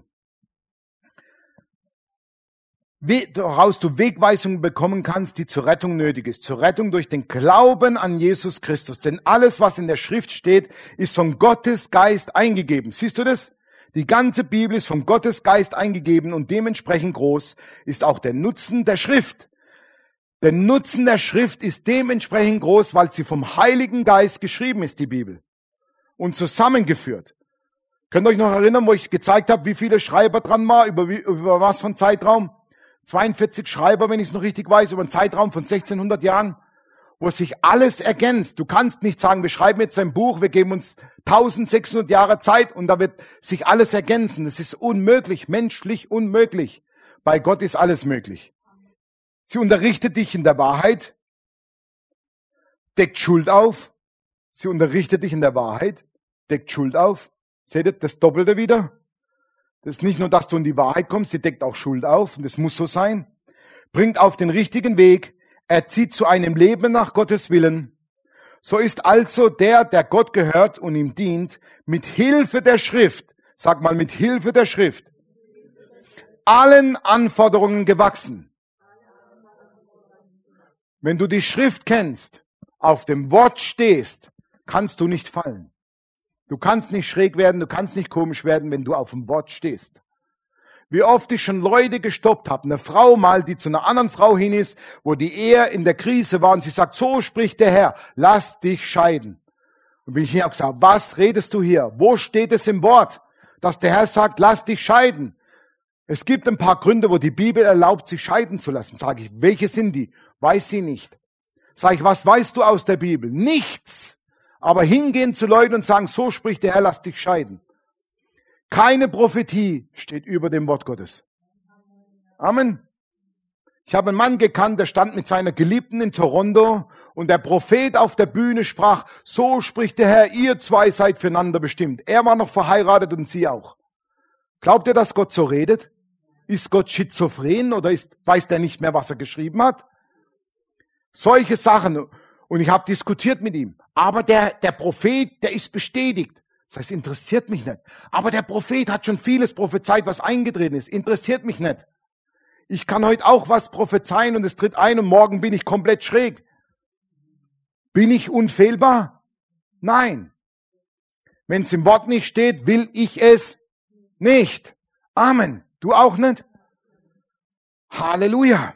Woraus du Wegweisungen bekommen kannst, die zur Rettung nötig ist. Zur Rettung durch den Glauben an Jesus Christus. Denn alles, was in der Schrift steht, ist von Gottes Geist eingegeben. Siehst du das? Die ganze Bibel ist von Gottes Geist eingegeben und dementsprechend groß ist auch der Nutzen der Schrift. Der Nutzen der Schrift ist dementsprechend groß, weil sie vom Heiligen Geist geschrieben ist, die Bibel. Und zusammengeführt. Könnt ihr euch noch erinnern, wo ich gezeigt habe, wie viele Schreiber dran war, über was von Zeitraum? 42 Schreiber, wenn ich es noch richtig weiß, über einen Zeitraum von 1600 Jahren, wo sich alles ergänzt. Du kannst nicht sagen, wir schreiben jetzt ein Buch, wir geben uns 1600 Jahre Zeit und da wird sich alles ergänzen. Das ist unmöglich, menschlich unmöglich. Bei Gott ist alles möglich. Sie unterrichtet dich in der Wahrheit, deckt Schuld auf. Sie unterrichtet dich in der Wahrheit, deckt Schuld auf. Seht ihr das Doppelte wieder? Das ist nicht nur, dass du in die Wahrheit kommst, sie deckt auch Schuld auf und das muss so sein. Bringt auf den richtigen Weg, erzieht zu einem Leben nach Gottes Willen. So ist also der Gott gehört und ihm dient, mit Hilfe der Schrift, sag mal mit Hilfe der Schrift, allen Anforderungen gewachsen. Wenn du die Schrift kennst, auf dem Wort stehst, kannst du nicht fallen. Du kannst nicht schräg werden, du kannst nicht komisch werden, wenn du auf dem Wort stehst. Wie oft ich schon Leute gestoppt habe, eine Frau mal, die zu einer anderen Frau hin ist, wo die Ehe in der Krise war und sie sagt, so spricht der Herr, lass dich scheiden. Und bin ich hier auch gesagt, was redest du hier? Wo steht es im Wort, dass der Herr sagt, lass dich scheiden? Es gibt ein paar Gründe, wo die Bibel erlaubt, sich scheiden zu lassen. Sage ich, welche sind die? Weiß sie nicht. Sage ich, was weißt du aus der Bibel? Nichts. Aber hingehen zu Leuten und sagen, so spricht der Herr, lass dich scheiden. Keine Prophetie steht über dem Wort Gottes. Amen. Ich habe einen Mann gekannt, der stand mit seiner Geliebten in Toronto und der Prophet auf der Bühne sprach, so spricht der Herr, ihr zwei seid füreinander bestimmt. Er war noch verheiratet und sie auch. Glaubt ihr, dass Gott so redet? Ist Gott schizophren oder weiß der nicht mehr, was er geschrieben hat? Solche Sachen. Und ich habe diskutiert mit ihm. Aber der Prophet, der ist bestätigt. Das heißt, interessiert mich nicht. Aber der Prophet hat schon vieles prophezeit, was eingetreten ist. Interessiert mich nicht. Ich kann heute auch was prophezeien und es tritt ein und morgen bin ich komplett schräg. Bin ich unfehlbar? Nein. Wenn es im Wort nicht steht, will ich es nicht. Amen. Du auch nicht? Halleluja.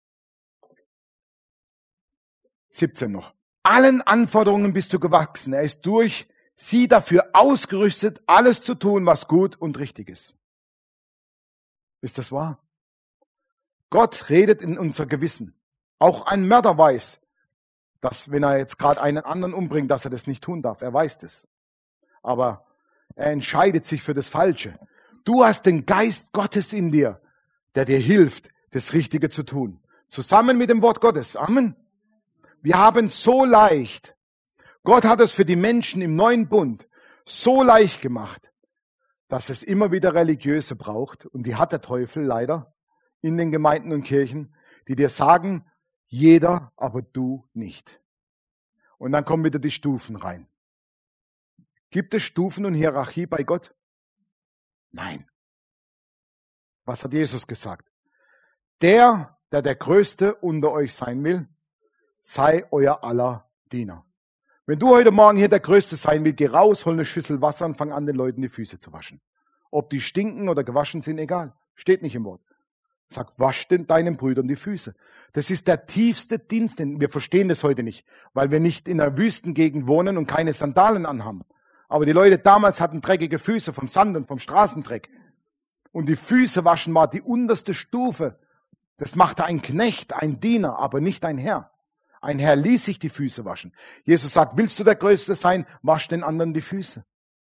17 noch. Allen Anforderungen bist du gewachsen. Er ist durch sie dafür ausgerüstet, alles zu tun, was gut und richtig ist. Ist das wahr? Gott redet in unser Gewissen. Auch ein Mörder weiß, dass wenn er jetzt gerade einen anderen umbringt, dass er das nicht tun darf. Er weiß das. Aber er entscheidet sich für das Falsche. Du hast den Geist Gottes in dir, der dir hilft, das Richtige zu tun. Zusammen mit dem Wort Gottes. Amen. Wir haben so leicht, Gott hat es für die Menschen im neuen Bund so leicht gemacht, dass es immer wieder Religiöse braucht. Und die hat der Teufel leider in den Gemeinden und Kirchen, die dir sagen, jeder, aber du nicht. Und dann kommen wieder die Stufen rein. Gibt es Stufen und Hierarchie bei Gott? Nein. Was hat Jesus gesagt? Der Größte unter euch sein will, sei euer aller Diener. Wenn du heute Morgen hier der Größte sein willst, geh raus, hol eine Schüssel Wasser und fang an, den Leuten die Füße zu waschen. Ob die stinken oder gewaschen sind, egal. Steht nicht im Wort. Sag, wasch deinen Brüdern die Füße. Das ist der tiefste Dienst, wir verstehen das heute nicht, weil wir nicht in einer Wüstengegend wohnen und keine Sandalen anhaben. Aber die Leute damals hatten dreckige Füße vom Sand und vom Straßendreck. Und die Füße waschen war die unterste Stufe. Das machte ein Knecht, ein Diener, aber nicht ein Herr. Ein Herr ließ sich die Füße waschen. Jesus sagt, willst du der Größte sein, wasch den anderen die Füße.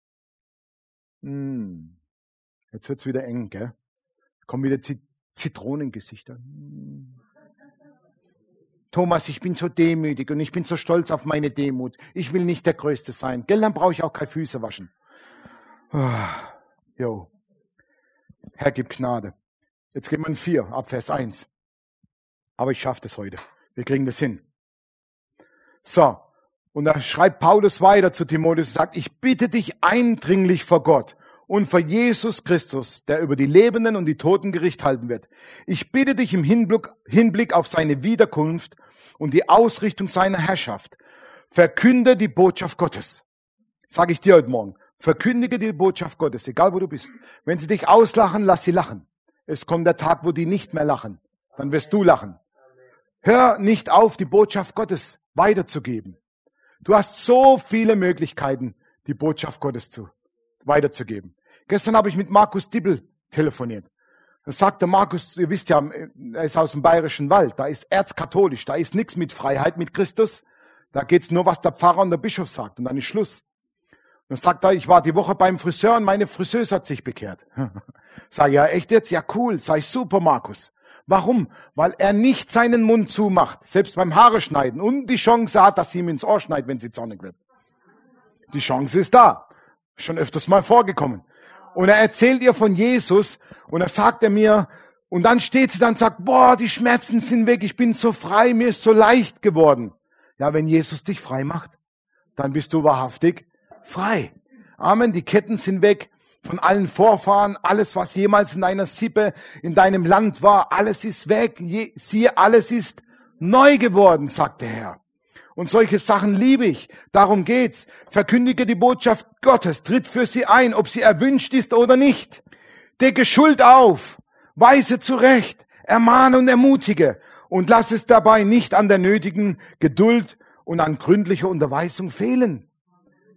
Jetzt wird's wieder eng, gell? Kommen wieder Zitronengesichter. Thomas, ich bin so demütig und ich bin so stolz auf meine Demut. Ich will nicht der Größte sein. Gell, dann brauche ich auch keine Füße waschen. Jo. Herr, gib Gnade. Jetzt gehen wir in 4, ab Vers 1. Aber ich schaffe das heute. Wir kriegen das hin. So. Und da schreibt Paulus weiter zu Timotheus und sagt, ich bitte dich eindringlich vor Gott und vor Jesus Christus, der über die Lebenden und die Toten Gericht halten wird. Ich bitte dich im Hinblick auf seine Wiederkunft und die Ausrichtung seiner Herrschaft, verkünde die Botschaft Gottes. Sage ich dir heute Morgen. Verkündige die Botschaft Gottes, egal wo du bist. Wenn sie dich auslachen, lass sie lachen. Es kommt der Tag, wo die nicht mehr lachen. Dann wirst du lachen. Hör nicht auf, die Botschaft Gottes weiterzugeben. Du hast so viele Möglichkeiten, die Botschaft Gottes weiterzugeben. Gestern habe ich mit Markus Dibbel telefoniert. Da sagte Markus, ihr wisst ja, er ist aus dem Bayerischen Wald, da ist erzkatholisch, da ist nichts mit Freiheit mit Christus. Da geht's nur, was der Pfarrer und der Bischof sagt und dann ist Schluss. Und dann sagt er, ich war die Woche beim Friseur und meine Friseuse hat sich bekehrt. Sag ja, echt jetzt? Ja, cool. Sag ich, super, Markus. Warum? Weil er nicht seinen Mund zumacht, selbst beim Haare schneiden und die Chance hat, dass sie ihm ins Ohr schneidet, wenn sie zornig wird. Die Chance ist da. Schon öfters mal vorgekommen. Und er erzählt ihr von Jesus und er sagt er mir, und dann steht sie dann und sagt, boah, die Schmerzen sind weg, ich bin so frei, mir ist so leicht geworden. Ja, wenn Jesus dich frei macht, dann bist du wahrhaftig frei. Amen, die Ketten sind weg von allen Vorfahren, alles, was jemals in deiner Sippe, in deinem Land war, alles ist weg. Siehe, alles ist neu geworden, sagt der Herr. Und solche Sachen liebe ich. Darum geht's. Verkündige die Botschaft Gottes, tritt für sie ein, ob sie erwünscht ist oder nicht. Decke Schuld auf, weise zurecht, ermahne und ermutige und lass es dabei nicht an der nötigen Geduld und an gründlicher Unterweisung fehlen.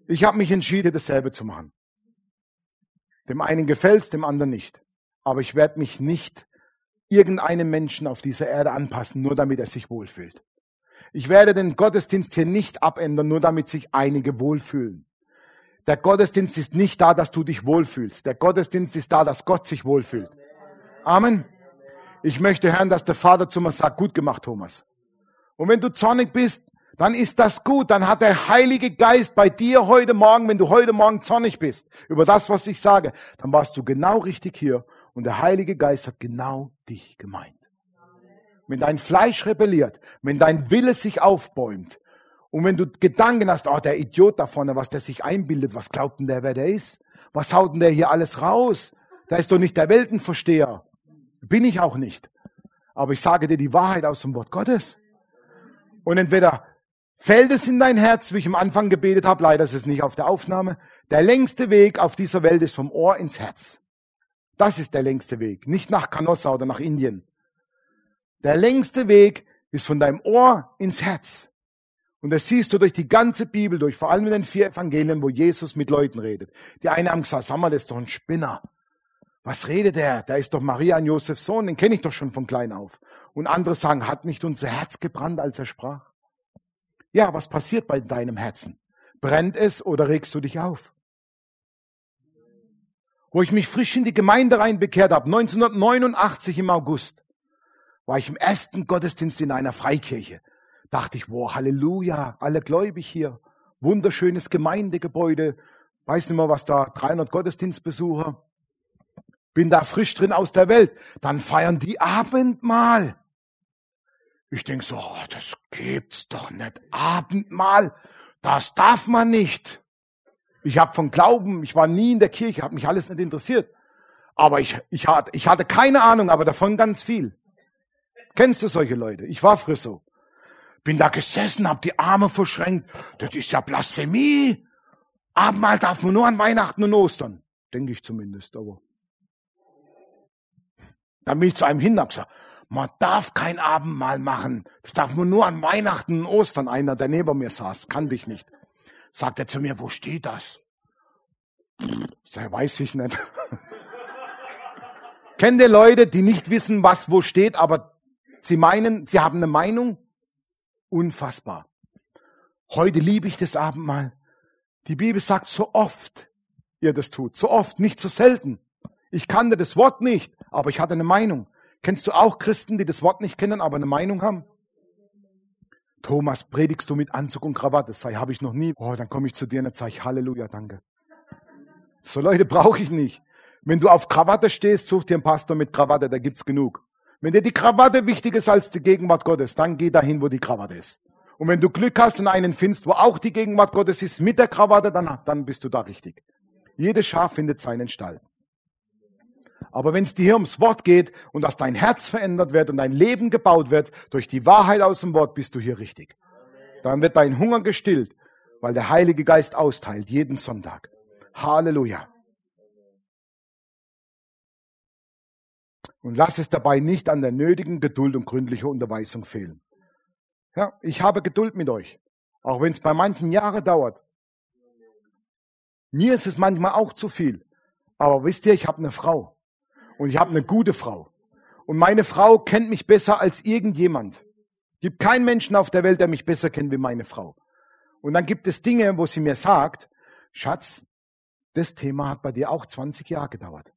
Ich habe mich entschieden, dasselbe zu machen. Dem einen gefällt's, dem anderen nicht. Aber ich werde mich nicht irgendeinem Menschen auf dieser Erde anpassen, nur damit er sich wohlfühlt. Ich werde den Gottesdienst hier nicht abändern, nur damit sich einige wohlfühlen. Der Gottesdienst ist nicht da, dass du dich wohlfühlst. Der Gottesdienst ist da, dass Gott sich wohlfühlt. Amen. Ich möchte hören, dass der Vater zu mir sagt, gut gemacht, Thomas. Und wenn du zornig bist, dann ist das gut. Dann hat der Heilige Geist bei dir heute Morgen, wenn du heute Morgen zornig bist, über das, was ich sage, dann warst du genau richtig hier. Und der Heilige Geist hat genau dich gemeint. Wenn dein Fleisch rebelliert, wenn dein Wille sich aufbäumt und wenn du Gedanken hast, oh, der Idiot da vorne, was der sich einbildet, was glaubt denn der, wer der ist? Was haut denn der hier alles raus? Der ist doch nicht der Weltenversteher. Bin ich auch nicht. Aber ich sage dir die Wahrheit aus dem Wort Gottes. Und entweder fällt es in dein Herz, wie ich am Anfang gebetet habe, leider ist es nicht auf der Aufnahme, der längste Weg auf dieser Welt ist vom Ohr ins Herz. Das ist der längste Weg, nicht nach Canossa oder nach Indien. Der längste Weg ist von deinem Ohr ins Herz. Und das siehst du durch die ganze Bibel durch, vor allem in den 4 Evangelien, wo Jesus mit Leuten redet. Die einen haben gesagt, sag mal, das ist doch ein Spinner. Was redet der? Der ist doch Maria und Josefs Sohn, den kenne ich doch schon von klein auf. Und andere sagen, hat nicht unser Herz gebrannt, als er sprach? Ja, was passiert bei deinem Herzen? Brennt es oder regst du dich auf? Wo ich mich frisch in die Gemeinde reinbekehrt habe, 1989 im August, war ich im ersten Gottesdienst in einer Freikirche. Dachte ich, wow, Halleluja, alle gläubig hier. Wunderschönes Gemeindegebäude. Weiß nicht mehr, was da, 300 Gottesdienstbesucher. Bin da frisch drin aus der Welt. Dann feiern die Abendmahl. Ich denk so, oh, das gibt's doch nicht. Abendmahl, das darf man nicht. Ich habe von Glauben, ich war nie in der Kirche, hat mich alles nicht interessiert. Aber ich hatte keine Ahnung, aber davon ganz viel. Kennst du solche Leute? Ich war früher so. Bin da gesessen, hab die Arme verschränkt. Das ist ja Blasphemie. Abendmahl darf man nur an Weihnachten und Ostern. Denke ich zumindest, aber. Dann bin ich zu einem hin und hab gesagt, man darf kein Abendmahl machen. Das darf man nur an Weihnachten und Ostern. Einer, der neben mir saß, kannte ich nicht. Sagt er zu mir, wo steht das? Sag, weiß ich nicht. Kennt ihr Leute, die nicht wissen, was wo steht, aber sie meinen, sie haben eine Meinung? Unfassbar. Heute liebe ich das Abendmahl. Die Bibel sagt, so oft ihr das tut. So oft, nicht so selten. Ich kannte das Wort nicht, aber ich hatte eine Meinung. Kennst du auch Christen, die das Wort nicht kennen, aber eine Meinung haben? Thomas, predigst du mit Anzug und Krawatte? Sag, habe ich noch nie. Oh, dann komme ich zu dir und sage ich, Halleluja, danke. So Leute brauche ich nicht. Wenn du auf Krawatte stehst, such dir einen Pastor mit Krawatte, da gibt's genug. Wenn dir die Krawatte wichtig ist als die Gegenwart Gottes, dann geh dahin, wo die Krawatte ist. Und wenn du Glück hast und einen findest, wo auch die Gegenwart Gottes ist, mit der Krawatte, dann bist du da richtig. Jedes Schaf findet seinen Stall. Aber wenn es dir hier ums Wort geht und dass dein Herz verändert wird und dein Leben gebaut wird, durch die Wahrheit aus dem Wort, bist du hier richtig. Dann wird dein Hunger gestillt, weil der Heilige Geist austeilt, jeden Sonntag. Halleluja. Und lass es dabei nicht an der nötigen Geduld und gründlicher Unterweisung fehlen. Ja, ich habe Geduld mit euch, auch wenn es bei manchen Jahren dauert. Mir ist es manchmal auch zu viel. Aber wisst ihr, ich habe eine Frau. Und ich habe eine gute Frau. Und meine Frau kennt mich besser als irgendjemand. Gibt keinen Menschen auf der Welt, der mich besser kennt wie meine Frau. Und dann gibt es Dinge, wo sie mir sagt, Schatz, das Thema hat bei dir auch 20 Jahre gedauert.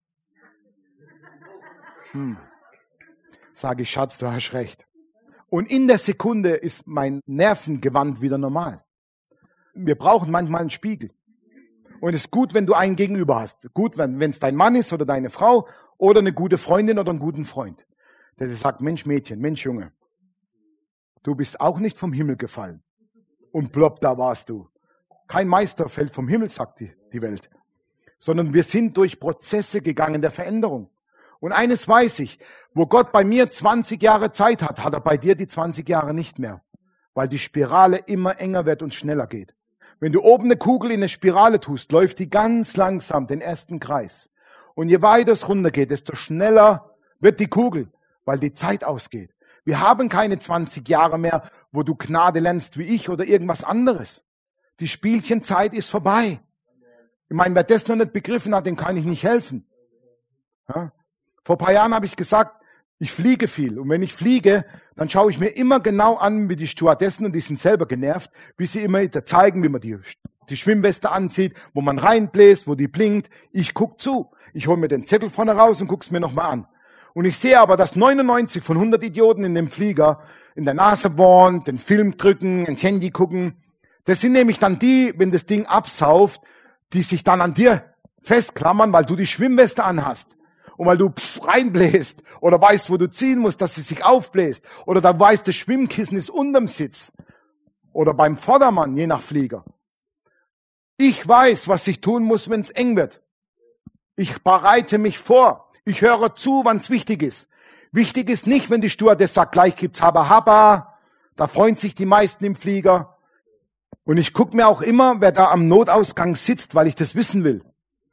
Sage ich, Schatz, du hast recht. Und in der Sekunde ist mein Nervengewand wieder normal. Wir brauchen manchmal einen Spiegel. Und es ist gut, wenn du einen Gegenüber hast. Gut, wenn es dein Mann ist oder deine Frau oder eine gute Freundin oder einen guten Freund. Der sagt, Mensch Mädchen, Mensch Junge, du bist auch nicht vom Himmel gefallen. Und plopp, da warst du. Kein Meister fällt vom Himmel, sagt die Welt. Sondern wir sind durch Prozesse gegangen der Veränderung. Und eines weiß ich, wo Gott bei mir 20 Jahre Zeit hat, hat er bei dir die 20 Jahre nicht mehr. Weil die Spirale immer enger wird und schneller geht. Wenn du oben eine Kugel in eine Spirale tust, läuft die ganz langsam den ersten Kreis. Und je weiter es runtergeht, desto schneller wird die Kugel, weil die Zeit ausgeht. Wir haben keine 20 Jahre mehr, wo du Gnade lernst wie ich oder irgendwas anderes. Die Spielchenzeit ist vorbei. Ich meine, wer das noch nicht begriffen hat, dem kann ich nicht helfen. Ja? Vor ein paar Jahren habe ich gesagt, ich fliege viel. Und wenn ich fliege, dann schaue ich mir immer genau an, wie die Stewardessen, und die sind selber genervt, wie sie immer zeigen, wie man die Schwimmweste anzieht, wo man reinbläst, wo die blinkt. Ich gucke zu. Ich hole mir den Zettel vorne raus und gucke es mir nochmal an. Und ich sehe aber, dass 99 von 100 Idioten in dem Flieger in der Nase bohren, den Film drücken, ins Handy gucken. Das sind nämlich dann die, wenn das Ding absauft, die sich dann an dir festklammern, weil du die Schwimmweste anhast. Und weil du reinbläst oder weißt, wo du ziehen musst, dass sie sich aufbläst. Oder da weißt, das Schwimmkissen ist unterm Sitz. Oder beim Vordermann, je nach Flieger. Ich weiß, was ich tun muss, wenn es eng wird. Ich bereite mich vor. Ich höre zu, wann es wichtig ist. Wichtig ist nicht, wenn die Stewardess sagt, gleich gibt's Habba. Da freuen sich die meisten im Flieger. Und ich gucke mir auch immer, wer da am Notausgang sitzt, weil ich das wissen will.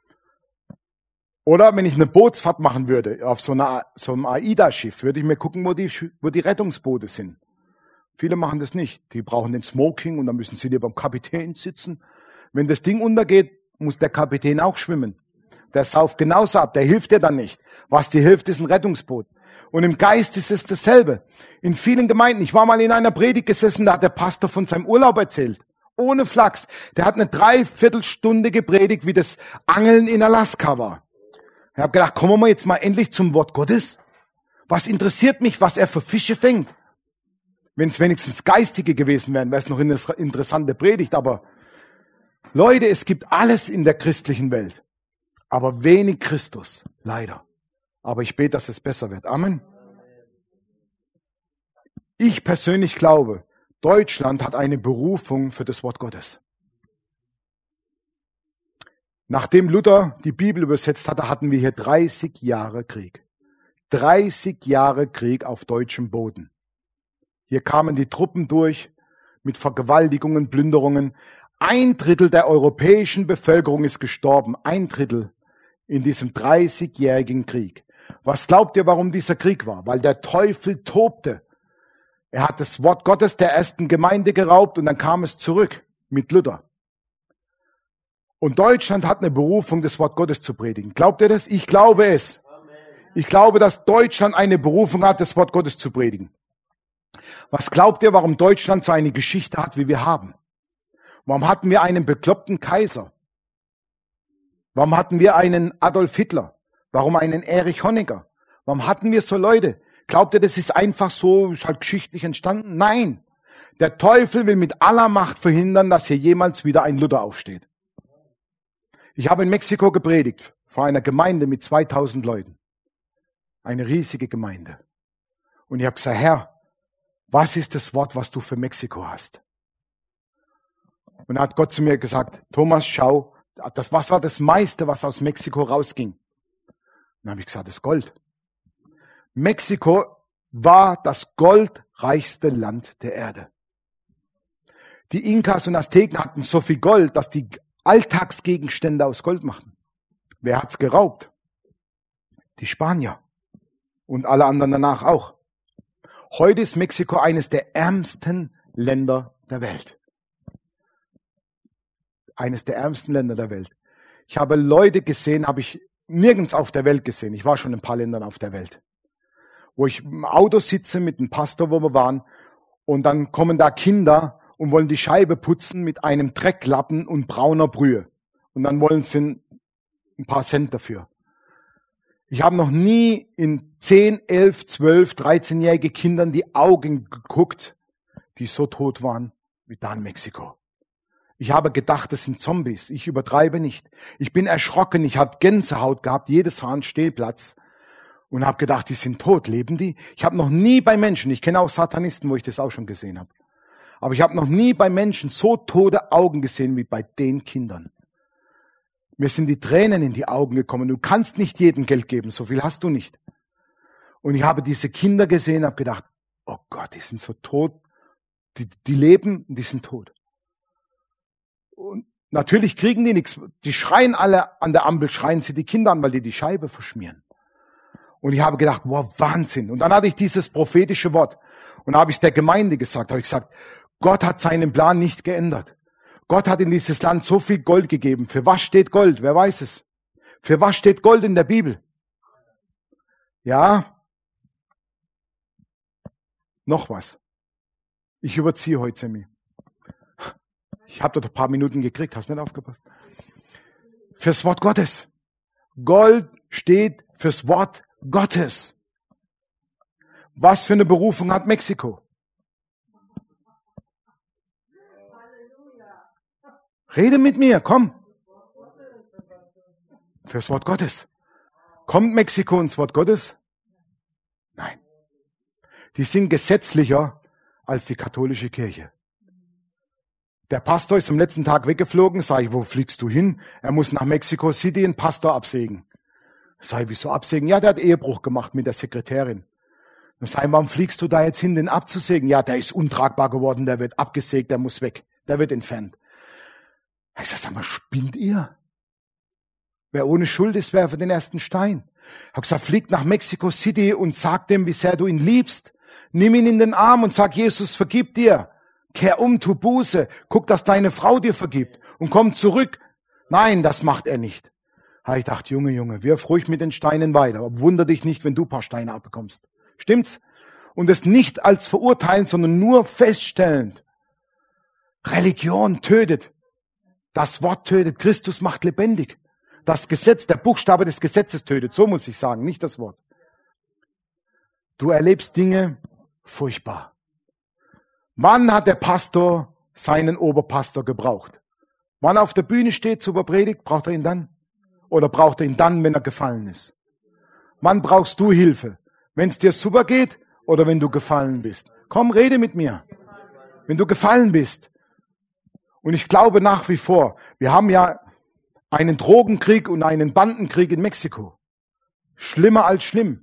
Oder wenn ich eine Bootsfahrt machen würde, auf so einem AIDA-Schiff, würde ich mir gucken, wo die Rettungsboote sind. Viele machen das nicht. Die brauchen den Smoking und dann müssen sie lieber beim Kapitän sitzen. Wenn das Ding untergeht, muss der Kapitän auch schwimmen. Der sauft genauso ab, der hilft dir dann nicht. Was dir hilft, ist ein Rettungsboot. Und im Geist ist es dasselbe. In vielen Gemeinden, ich war mal in einer Predigt gesessen, da hat der Pastor von seinem Urlaub erzählt. Ohne Flachs. Der hat eine 3/4 gepredigt, wie das Angeln in Alaska war. Ich habe gedacht, kommen wir jetzt mal endlich zum Wort Gottes. Was interessiert mich, was er für Fische fängt? Wenn es wenigstens Geistige gewesen wären, wäre es noch eine interessante Predigt. Aber Leute, es gibt alles in der christlichen Welt. Aber wenig Christus, leider. Aber ich bete, dass es besser wird. Amen. Ich persönlich glaube, Deutschland hat eine Berufung für das Wort Gottes. Nachdem Luther die Bibel übersetzt hatte, hatten wir hier 30 Jahre Krieg. 30 Jahre Krieg auf deutschem Boden. Hier kamen die Truppen durch mit Vergewaltigungen, Plünderungen. 1/3 der europäischen Bevölkerung ist gestorben. 1/3 in diesem 30-jährigen Krieg. Was glaubt ihr, warum dieser Krieg war? Weil der Teufel tobte. Er hat das Wort Gottes der ersten Gemeinde geraubt und dann kam es zurück mit Luther. Und Deutschland hat eine Berufung, das Wort Gottes zu predigen. Glaubt ihr das? Ich glaube es. Ich glaube, dass Deutschland eine Berufung hat, das Wort Gottes zu predigen. Was glaubt ihr, warum Deutschland so eine Geschichte hat, wie wir haben? Warum hatten wir einen bekloppten Kaiser? Warum hatten wir einen Adolf Hitler? Warum einen Erich Honecker? Warum hatten wir so Leute? Glaubt ihr, das ist einfach so, ist halt geschichtlich entstanden? Nein. Der Teufel will mit aller Macht verhindern, dass hier jemals wieder ein Luther aufsteht. Ich habe in Mexiko gepredigt, vor einer Gemeinde mit 2000 Leuten. Eine riesige Gemeinde. Und ich habe gesagt, Herr, was ist das Wort, was du für Mexiko hast? Und da hat Gott zu mir gesagt, Thomas, schau, was war das meiste, was aus Mexiko rausging? Dann habe ich gesagt, das Gold. Mexiko war das goldreichste Land der Erde. Die Inkas und Azteken hatten so viel Gold, dass die Alltagsgegenstände aus Gold machten. Wer hat's geraubt? Die Spanier. Und alle anderen danach auch. Heute ist Mexiko eines der ärmsten Länder der Welt. Eines der ärmsten Länder der Welt. Ich habe Leute gesehen, habe ich nirgends auf der Welt gesehen. Ich war schon in ein paar Ländern auf der Welt. Wo ich im Auto sitze mit einem Pastor, wo wir waren, und dann kommen da Kinder und wollen die Scheibe putzen mit einem Drecklappen und brauner Brühe. Und dann wollen sie ein paar Cent dafür. Ich habe noch nie in 10, 11, 12, 13-jährige Kindern die Augen geguckt, die so tot waren wie da in Mexiko. Ich habe gedacht, das sind Zombies. Ich übertreibe nicht. Ich bin erschrocken. Ich habe Gänsehaut gehabt, jedes Haar einen Stehplatz. Und habe gedacht, die sind tot. Leben die? Ich habe noch nie bei Menschen, ich kenne auch Satanisten, wo ich das auch schon gesehen habe. Aber ich habe noch nie bei Menschen so tote Augen gesehen wie bei den Kindern. Mir sind die Tränen in die Augen gekommen. Du kannst nicht jedem Geld geben, so viel hast du nicht. Und ich habe diese Kinder gesehen und habe gedacht, oh Gott, die sind so tot. Die leben und die sind tot. Und natürlich kriegen die nichts. Die schreien alle an der Ampel, schreien sie die Kinder an, weil die Scheibe verschmieren. Und ich habe gedacht, wow, Wahnsinn. Und dann hatte ich dieses prophetische Wort. Und da habe ich es der Gemeinde gesagt. Da habe ich gesagt, Gott hat seinen Plan nicht geändert. Gott hat in dieses Land so viel Gold gegeben. Für was steht Gold? Wer weiß es? Für was steht Gold in der Bibel? Ja. Noch was. Ich überziehe heute, Sammy. Ich habe dort ein paar Minuten gekriegt. Hast du nicht aufgepasst? Fürs Wort Gottes. Gold steht fürs Wort Gottes. Was für eine Berufung hat Mexiko? Rede mit mir, komm. Fürs Wort Gottes. Kommt Mexiko ins Wort Gottes? Nein. Die sind gesetzlicher als die katholische Kirche. Der Pastor ist am letzten Tag weggeflogen. Sag ich, wo fliegst du hin? Er muss nach Mexico City einen Pastor absägen. Sag ich, wieso absägen? Ja, der hat Ehebruch gemacht mit der Sekretärin. Sag ich, warum fliegst du da jetzt hin, den abzusägen? Ja, der ist untragbar geworden, der wird abgesägt, der muss weg. Der wird entfernt. Ich sag mal, spinnt ihr? Wer ohne Schuld ist, werfe den ersten Stein. Ich habe gesagt, flieg nach Mexico City und sag dem, wie sehr du ihn liebst. Nimm ihn in den Arm und sag, Jesus, vergib dir. Kehr um, tu Buße. Guck, dass deine Frau dir vergibt. Und komm zurück. Nein, das macht er nicht. Ich dachte, Junge, wirf ruhig mit den Steinen weiter. Aber wunder dich nicht, wenn du ein paar Steine abbekommst. Stimmt's? Und es nicht als verurteilen, sondern nur feststellend. Religion tötet. Das Wort tötet. Christus macht lebendig. Das Gesetz, der Buchstabe des Gesetzes tötet. So muss ich sagen, nicht das Wort. Du erlebst Dinge furchtbar. Wann hat der Pastor seinen Oberpastor gebraucht? Wann er auf der Bühne steht zur Predigt, braucht er ihn dann? Oder braucht er ihn dann, wenn er gefallen ist? Wann brauchst du Hilfe? Wenn es dir super geht oder wenn du gefallen bist? Komm, rede mit mir. Wenn du gefallen bist. Und ich glaube nach wie vor, wir haben ja einen Drogenkrieg und einen Bandenkrieg in Mexiko. Schlimmer als schlimm.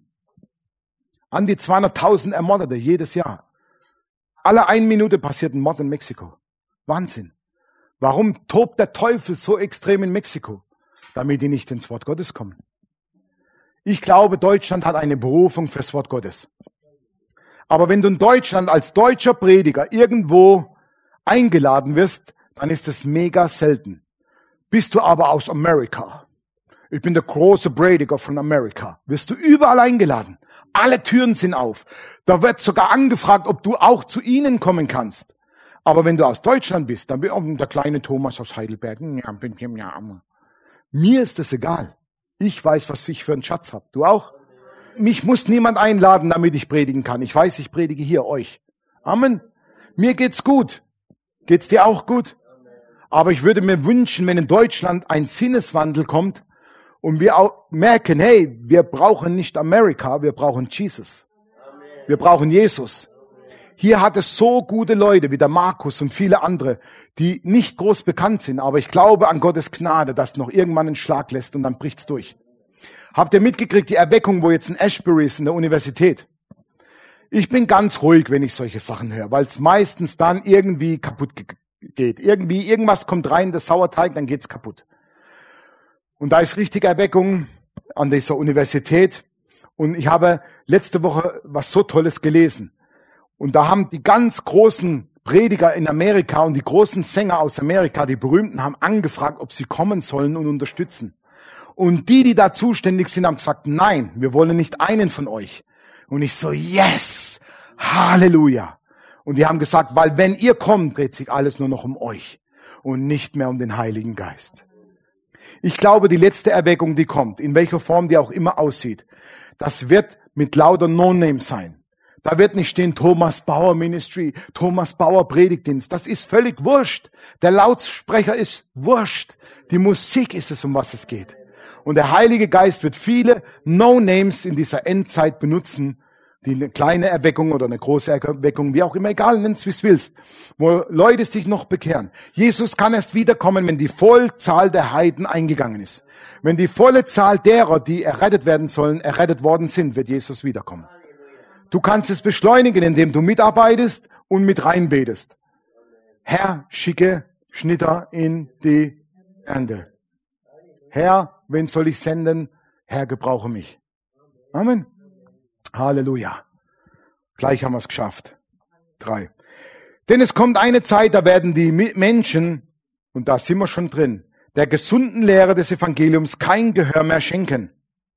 An die 200.000 Ermordete jedes Jahr. Alle 1 Minute passiert ein Mord in Mexiko. Wahnsinn. Warum tobt der Teufel so extrem in Mexiko? Damit die nicht ins Wort Gottes kommen. Ich glaube, Deutschland hat eine Berufung fürs Wort Gottes. Aber wenn du in Deutschland als deutscher Prediger irgendwo eingeladen wirst, dann ist es mega selten. Bist du aber aus Amerika, ich bin der große Prediger von Amerika, wirst du überall eingeladen. Alle Türen sind auf. Da wird sogar angefragt, ob du auch zu ihnen kommen kannst. Aber wenn du aus Deutschland bist, dann bin ich der kleine Thomas aus Heidelberg. Mir ist es egal. Ich weiß, was ich für einen Schatz habe. Du auch? Mich muss niemand einladen, damit ich predigen kann. Ich weiß, ich predige hier euch. Amen. Mir geht's gut. Geht's dir auch gut? Aber ich würde mir wünschen, wenn in Deutschland ein Sinneswandel kommt und wir auch merken, hey, wir brauchen nicht Amerika, wir brauchen Jesus. Wir brauchen Jesus. Hier hat es so gute Leute wie der Markus und viele andere, die nicht groß bekannt sind, aber ich glaube an Gottes Gnade, dass noch irgendwann einen Schlag lässt und dann bricht's durch. Habt ihr mitgekriegt, die Erweckung, wo jetzt in Ashbury ist, in der Universität? Ich bin ganz ruhig, wenn ich solche Sachen höre, weil es meistens dann irgendwie kaputt geht. Irgendwas kommt rein, der Sauerteig, dann geht's kaputt. Und da ist richtige Erweckung an dieser Universität. Und ich habe letzte Woche was so Tolles gelesen. Und da haben die ganz großen Prediger in Amerika und die großen Sänger aus Amerika, die berühmten, haben angefragt, ob sie kommen sollen und unterstützen. Und die da zuständig sind, haben gesagt, nein, wir wollen nicht einen von euch. Und ich so, yes, Halleluja. Und die haben gesagt, weil wenn ihr kommt, dreht sich alles nur noch um euch und nicht mehr um den Heiligen Geist. Ich glaube, die letzte Erweckung, die kommt, in welcher Form die auch immer aussieht, das wird mit lauter No-Name sein. Da wird nicht stehen Thomas Bauer Ministry, Thomas Bauer Predigtdienst. Das ist völlig wurscht. Der Lautsprecher ist wurscht. Die Musik ist es, um was es geht. Und der Heilige Geist wird viele No-Names in dieser Endzeit benutzen, die eine kleine Erweckung oder eine große Erweckung, wie auch immer, egal, nenn's wie es willst, wo Leute sich noch bekehren. Jesus kann erst wiederkommen, wenn die Vollzahl der Heiden eingegangen ist. Wenn die volle Zahl derer, die errettet werden sollen, errettet worden sind, wird Jesus wiederkommen. Du kannst es beschleunigen, indem du mitarbeitest und mit reinbetest. Herr, schicke Schnitter in die Ernte. Herr, wen soll ich senden? Herr, gebrauche mich. Amen. Halleluja. Gleich haben wir es geschafft. 3. Denn es kommt eine Zeit, da werden die Menschen und da sind wir schon drin, der gesunden Lehre des Evangeliums kein Gehör mehr schenken.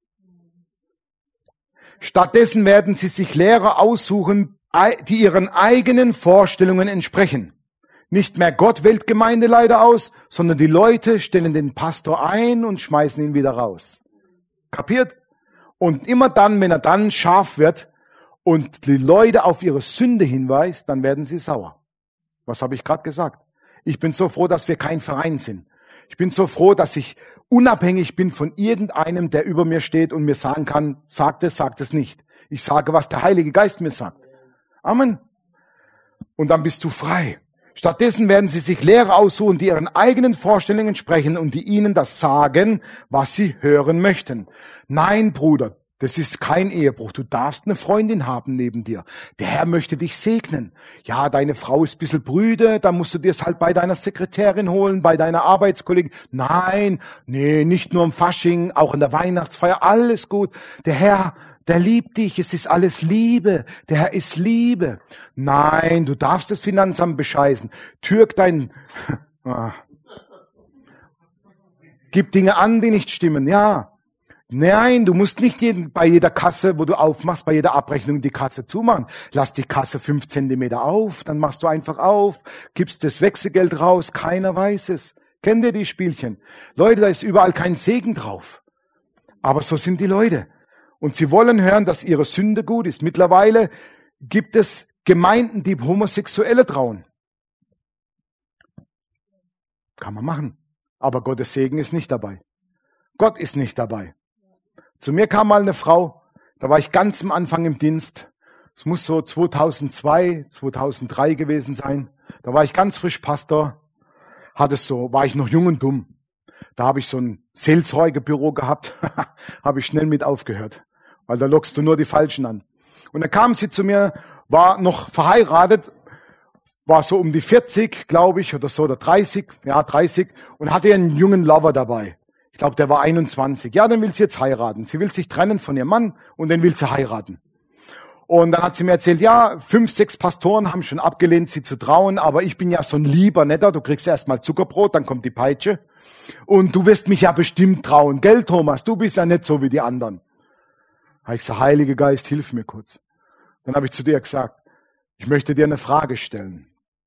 Stattdessen werden sie sich Lehrer aussuchen, die ihren eigenen Vorstellungen entsprechen. Nicht mehr Gott wählt Gemeindeleider aus, sondern die Leute stellen den Pastor ein und schmeißen ihn wieder raus. Kapiert? Und immer dann, wenn er dann scharf wird und die Leute auf ihre Sünde hinweist, dann werden sie sauer. Was habe ich gerade gesagt? Ich bin so froh, dass wir kein Verein sind. Ich bin so froh, dass ich unabhängig bin von irgendeinem, der über mir steht und mir sagen kann, sagt es nicht. Ich sage, was der Heilige Geist mir sagt. Amen. Und dann bist du frei. Stattdessen werden sie sich Lehrer aussuchen, die ihren eigenen Vorstellungen sprechen und die ihnen das sagen, was sie hören möchten. Nein, Bruder, das ist kein Ehebruch. Du darfst eine Freundin haben neben dir. Der Herr möchte dich segnen. Ja, deine Frau ist ein bisschen brüde, dann musst du dir es halt bei deiner Sekretärin holen, bei deiner Arbeitskollegin. Nein, nee, nicht nur im Fasching, auch in der Weihnachtsfeier, alles gut. Der Herr, der liebt dich, es ist alles Liebe. Der Herr ist Liebe. Nein, du darfst das Finanzamt bescheißen. Türk dein... Gib Dinge an, die nicht stimmen, ja. Nein, du musst nicht bei jeder Kasse, wo du aufmachst, bei jeder Abrechnung die Kasse zumachen. Lass die Kasse 5 Zentimeter auf, dann machst du einfach auf, gibst das Wechselgeld raus, keiner weiß es. Kennt ihr die Spielchen? Leute, da ist überall kein Segen drauf. Aber so sind die Leute. Und sie wollen hören, dass ihre Sünde gut ist. Mittlerweile gibt es Gemeinden, die Homosexuelle trauen. Kann man machen. Aber Gottes Segen ist nicht dabei. Gott ist nicht dabei. Zu mir kam mal eine Frau, da war ich ganz am Anfang im Dienst. Es muss so 2002, 2003 gewesen sein. Da war ich ganz frisch Pastor. War ich noch jung und dumm. Da habe ich so ein Seelsorgebüro gehabt. Habe ich schnell mit aufgehört. Weil da lockst du nur die Falschen an. Und dann kam sie zu mir, war noch verheiratet, war so um die 40, glaube ich, oder so, oder 30, ja 30, und hatte einen jungen Lover dabei. Ich glaube, der war 21. Ja, den will sie jetzt heiraten. Sie will sich trennen von ihrem Mann und den will sie heiraten. Und dann hat sie mir erzählt, ja, 5, 6 Pastoren haben schon abgelehnt, sie zu trauen, aber ich bin ja so ein lieber Netter, du kriegst erst mal Zuckerbrot, dann kommt die Peitsche. Und du wirst mich ja bestimmt trauen. Gell, Thomas, du bist ja nicht so wie die anderen. Da habe ich gesagt, Heiliger Geist, hilf mir kurz. Dann habe ich zu dir gesagt, ich möchte dir eine Frage stellen.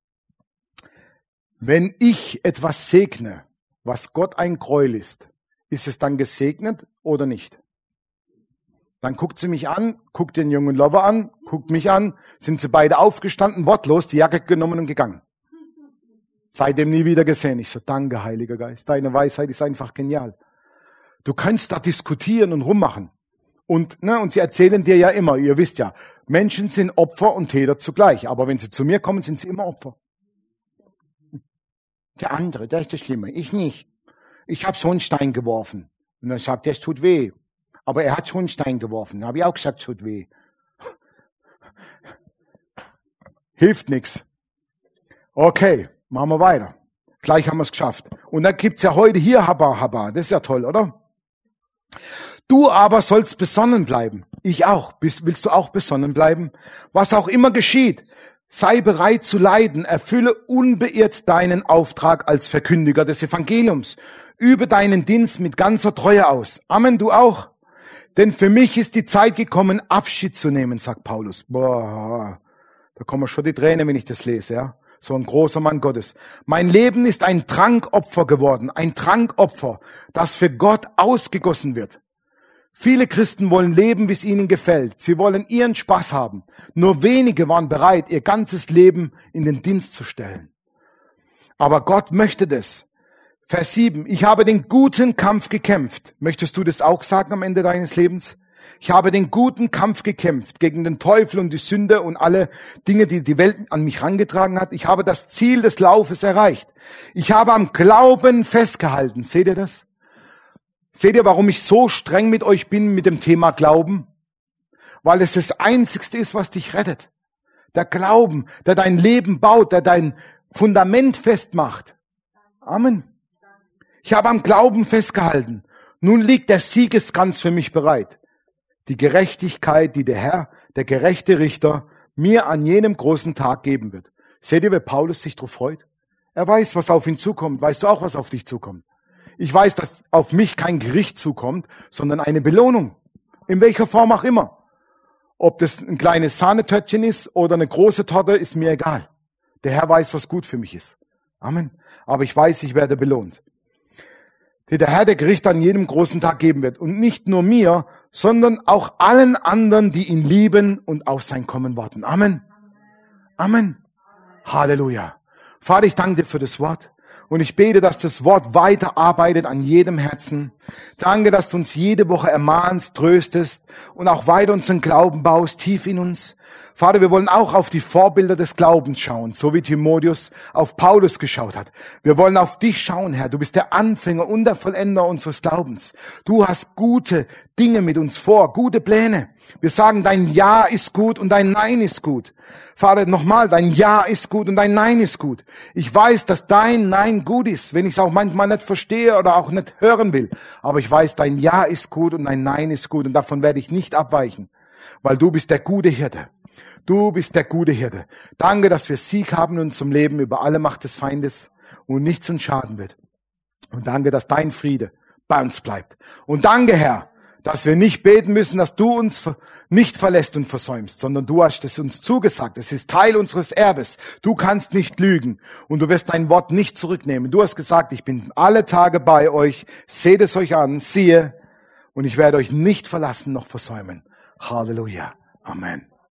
Wenn ich etwas segne, was Gott ein Gräuel ist es dann gesegnet oder nicht? Dann guckt sie mich an, guckt den jungen Lover an, guckt mich an, sind sie beide aufgestanden, wortlos, die Jacke genommen und gegangen. Seitdem nie wieder gesehen. Ich so, danke, Heiliger Geist, deine Weisheit ist einfach genial. Du kannst da diskutieren und rummachen. Und sie erzählen dir ja immer, ihr wisst ja, Menschen sind Opfer und Täter zugleich. Aber wenn sie zu mir kommen, sind sie immer Opfer. Der andere, der ist das Schlimme, ich nicht. Ich habe so einen Stein geworfen. Und dann sagt er, es tut weh. Aber er hat so einen Stein geworfen. Dann habe ich auch gesagt, es tut weh. Hilft nichts. Okay, machen wir weiter. Gleich haben wir es geschafft. Und dann gibt's ja heute hier Habba. Das ist ja toll, oder? Du aber sollst besonnen bleiben. Ich auch. Willst du auch besonnen bleiben? Was auch immer geschieht, sei bereit zu leiden. Erfülle unbeirrt deinen Auftrag als Verkündiger des Evangeliums. Übe deinen Dienst mit ganzer Treue aus. Amen, du auch. Denn für mich ist die Zeit gekommen, Abschied zu nehmen, sagt Paulus. Boah, da kommen schon die Tränen, wenn ich das lese, ja. So ein großer Mann Gottes. Mein Leben ist ein Trankopfer geworden. Ein Trankopfer, das für Gott ausgegossen wird. Viele Christen wollen leben, wie es ihnen gefällt. Sie wollen ihren Spaß haben. Nur wenige waren bereit, ihr ganzes Leben in den Dienst zu stellen. Aber Gott möchte das. Vers 7. Ich habe den guten Kampf gekämpft. Möchtest du das auch sagen am Ende deines Lebens? Ich habe den guten Kampf gekämpft gegen den Teufel und die Sünde und alle Dinge, die die Welt an mich herangetragen hat. Ich habe das Ziel des Laufes erreicht. Ich habe am Glauben festgehalten. Seht ihr das? Seht ihr, warum ich so streng mit euch bin mit dem Thema Glauben? Weil es das Einzigste ist, was dich rettet. Der Glauben, der dein Leben baut, der dein Fundament festmacht. Amen. Ich habe am Glauben festgehalten. Nun liegt der Siegeskranz für mich bereit. Die Gerechtigkeit, die der Herr, der gerechte Richter, mir an jenem großen Tag geben wird. Seht ihr, wie Paulus sich darauf freut? Er weiß, was auf ihn zukommt. Weißt du auch, was auf dich zukommt? Ich weiß, dass auf mich kein Gericht zukommt, sondern eine Belohnung. In welcher Form auch immer. Ob das ein kleines Sahnetöpfchen ist oder eine große Torte, ist mir egal. Der Herr weiß, was gut für mich ist. Amen. Aber ich weiß, ich werde belohnt. Der Herr der Gericht an jedem großen Tag geben wird. Und nicht nur mir, sondern auch allen anderen, die ihn lieben und auf sein Kommen warten. Amen. Amen. Halleluja. Vater, ich danke dir für das Wort. Und ich bete, dass das Wort weiterarbeitet an jedem Herzen. Danke, dass du uns jede Woche ermahnst, tröstest und auch weiter unseren Glauben baust, tief in uns. Vater, wir wollen auch auf die Vorbilder des Glaubens schauen, so wie Timotheus auf Paulus geschaut hat. Wir wollen auf dich schauen, Herr. Du bist der Anfänger und der Vollender unseres Glaubens. Du hast gute Dinge mit uns vor, gute Pläne. Wir sagen, dein Ja ist gut und dein Nein ist gut. Vater, nochmal, dein Ja ist gut und dein Nein ist gut. Ich weiß, dass dein Nein gut ist, wenn ich es auch manchmal nicht verstehe oder auch nicht hören will. Aber ich weiß, dein Ja ist gut und dein Nein ist gut und davon werde ich nicht abweichen, weil du bist der gute Hirte. Du bist der gute Hirte. Danke, dass wir Sieg haben in unserem Leben über alle Macht des Feindes und nichts uns schaden wird. Und danke, dass dein Friede bei uns bleibt. Und danke, Herr, dass wir nicht beten müssen, dass du uns nicht verlässt und versäumst, sondern du hast es uns zugesagt. Es ist Teil unseres Erbes. Du kannst nicht lügen und du wirst dein Wort nicht zurücknehmen. Du hast gesagt, ich bin alle Tage bei euch. Seht es euch an, siehe, und ich werde euch nicht verlassen noch versäumen. Halleluja. Amen.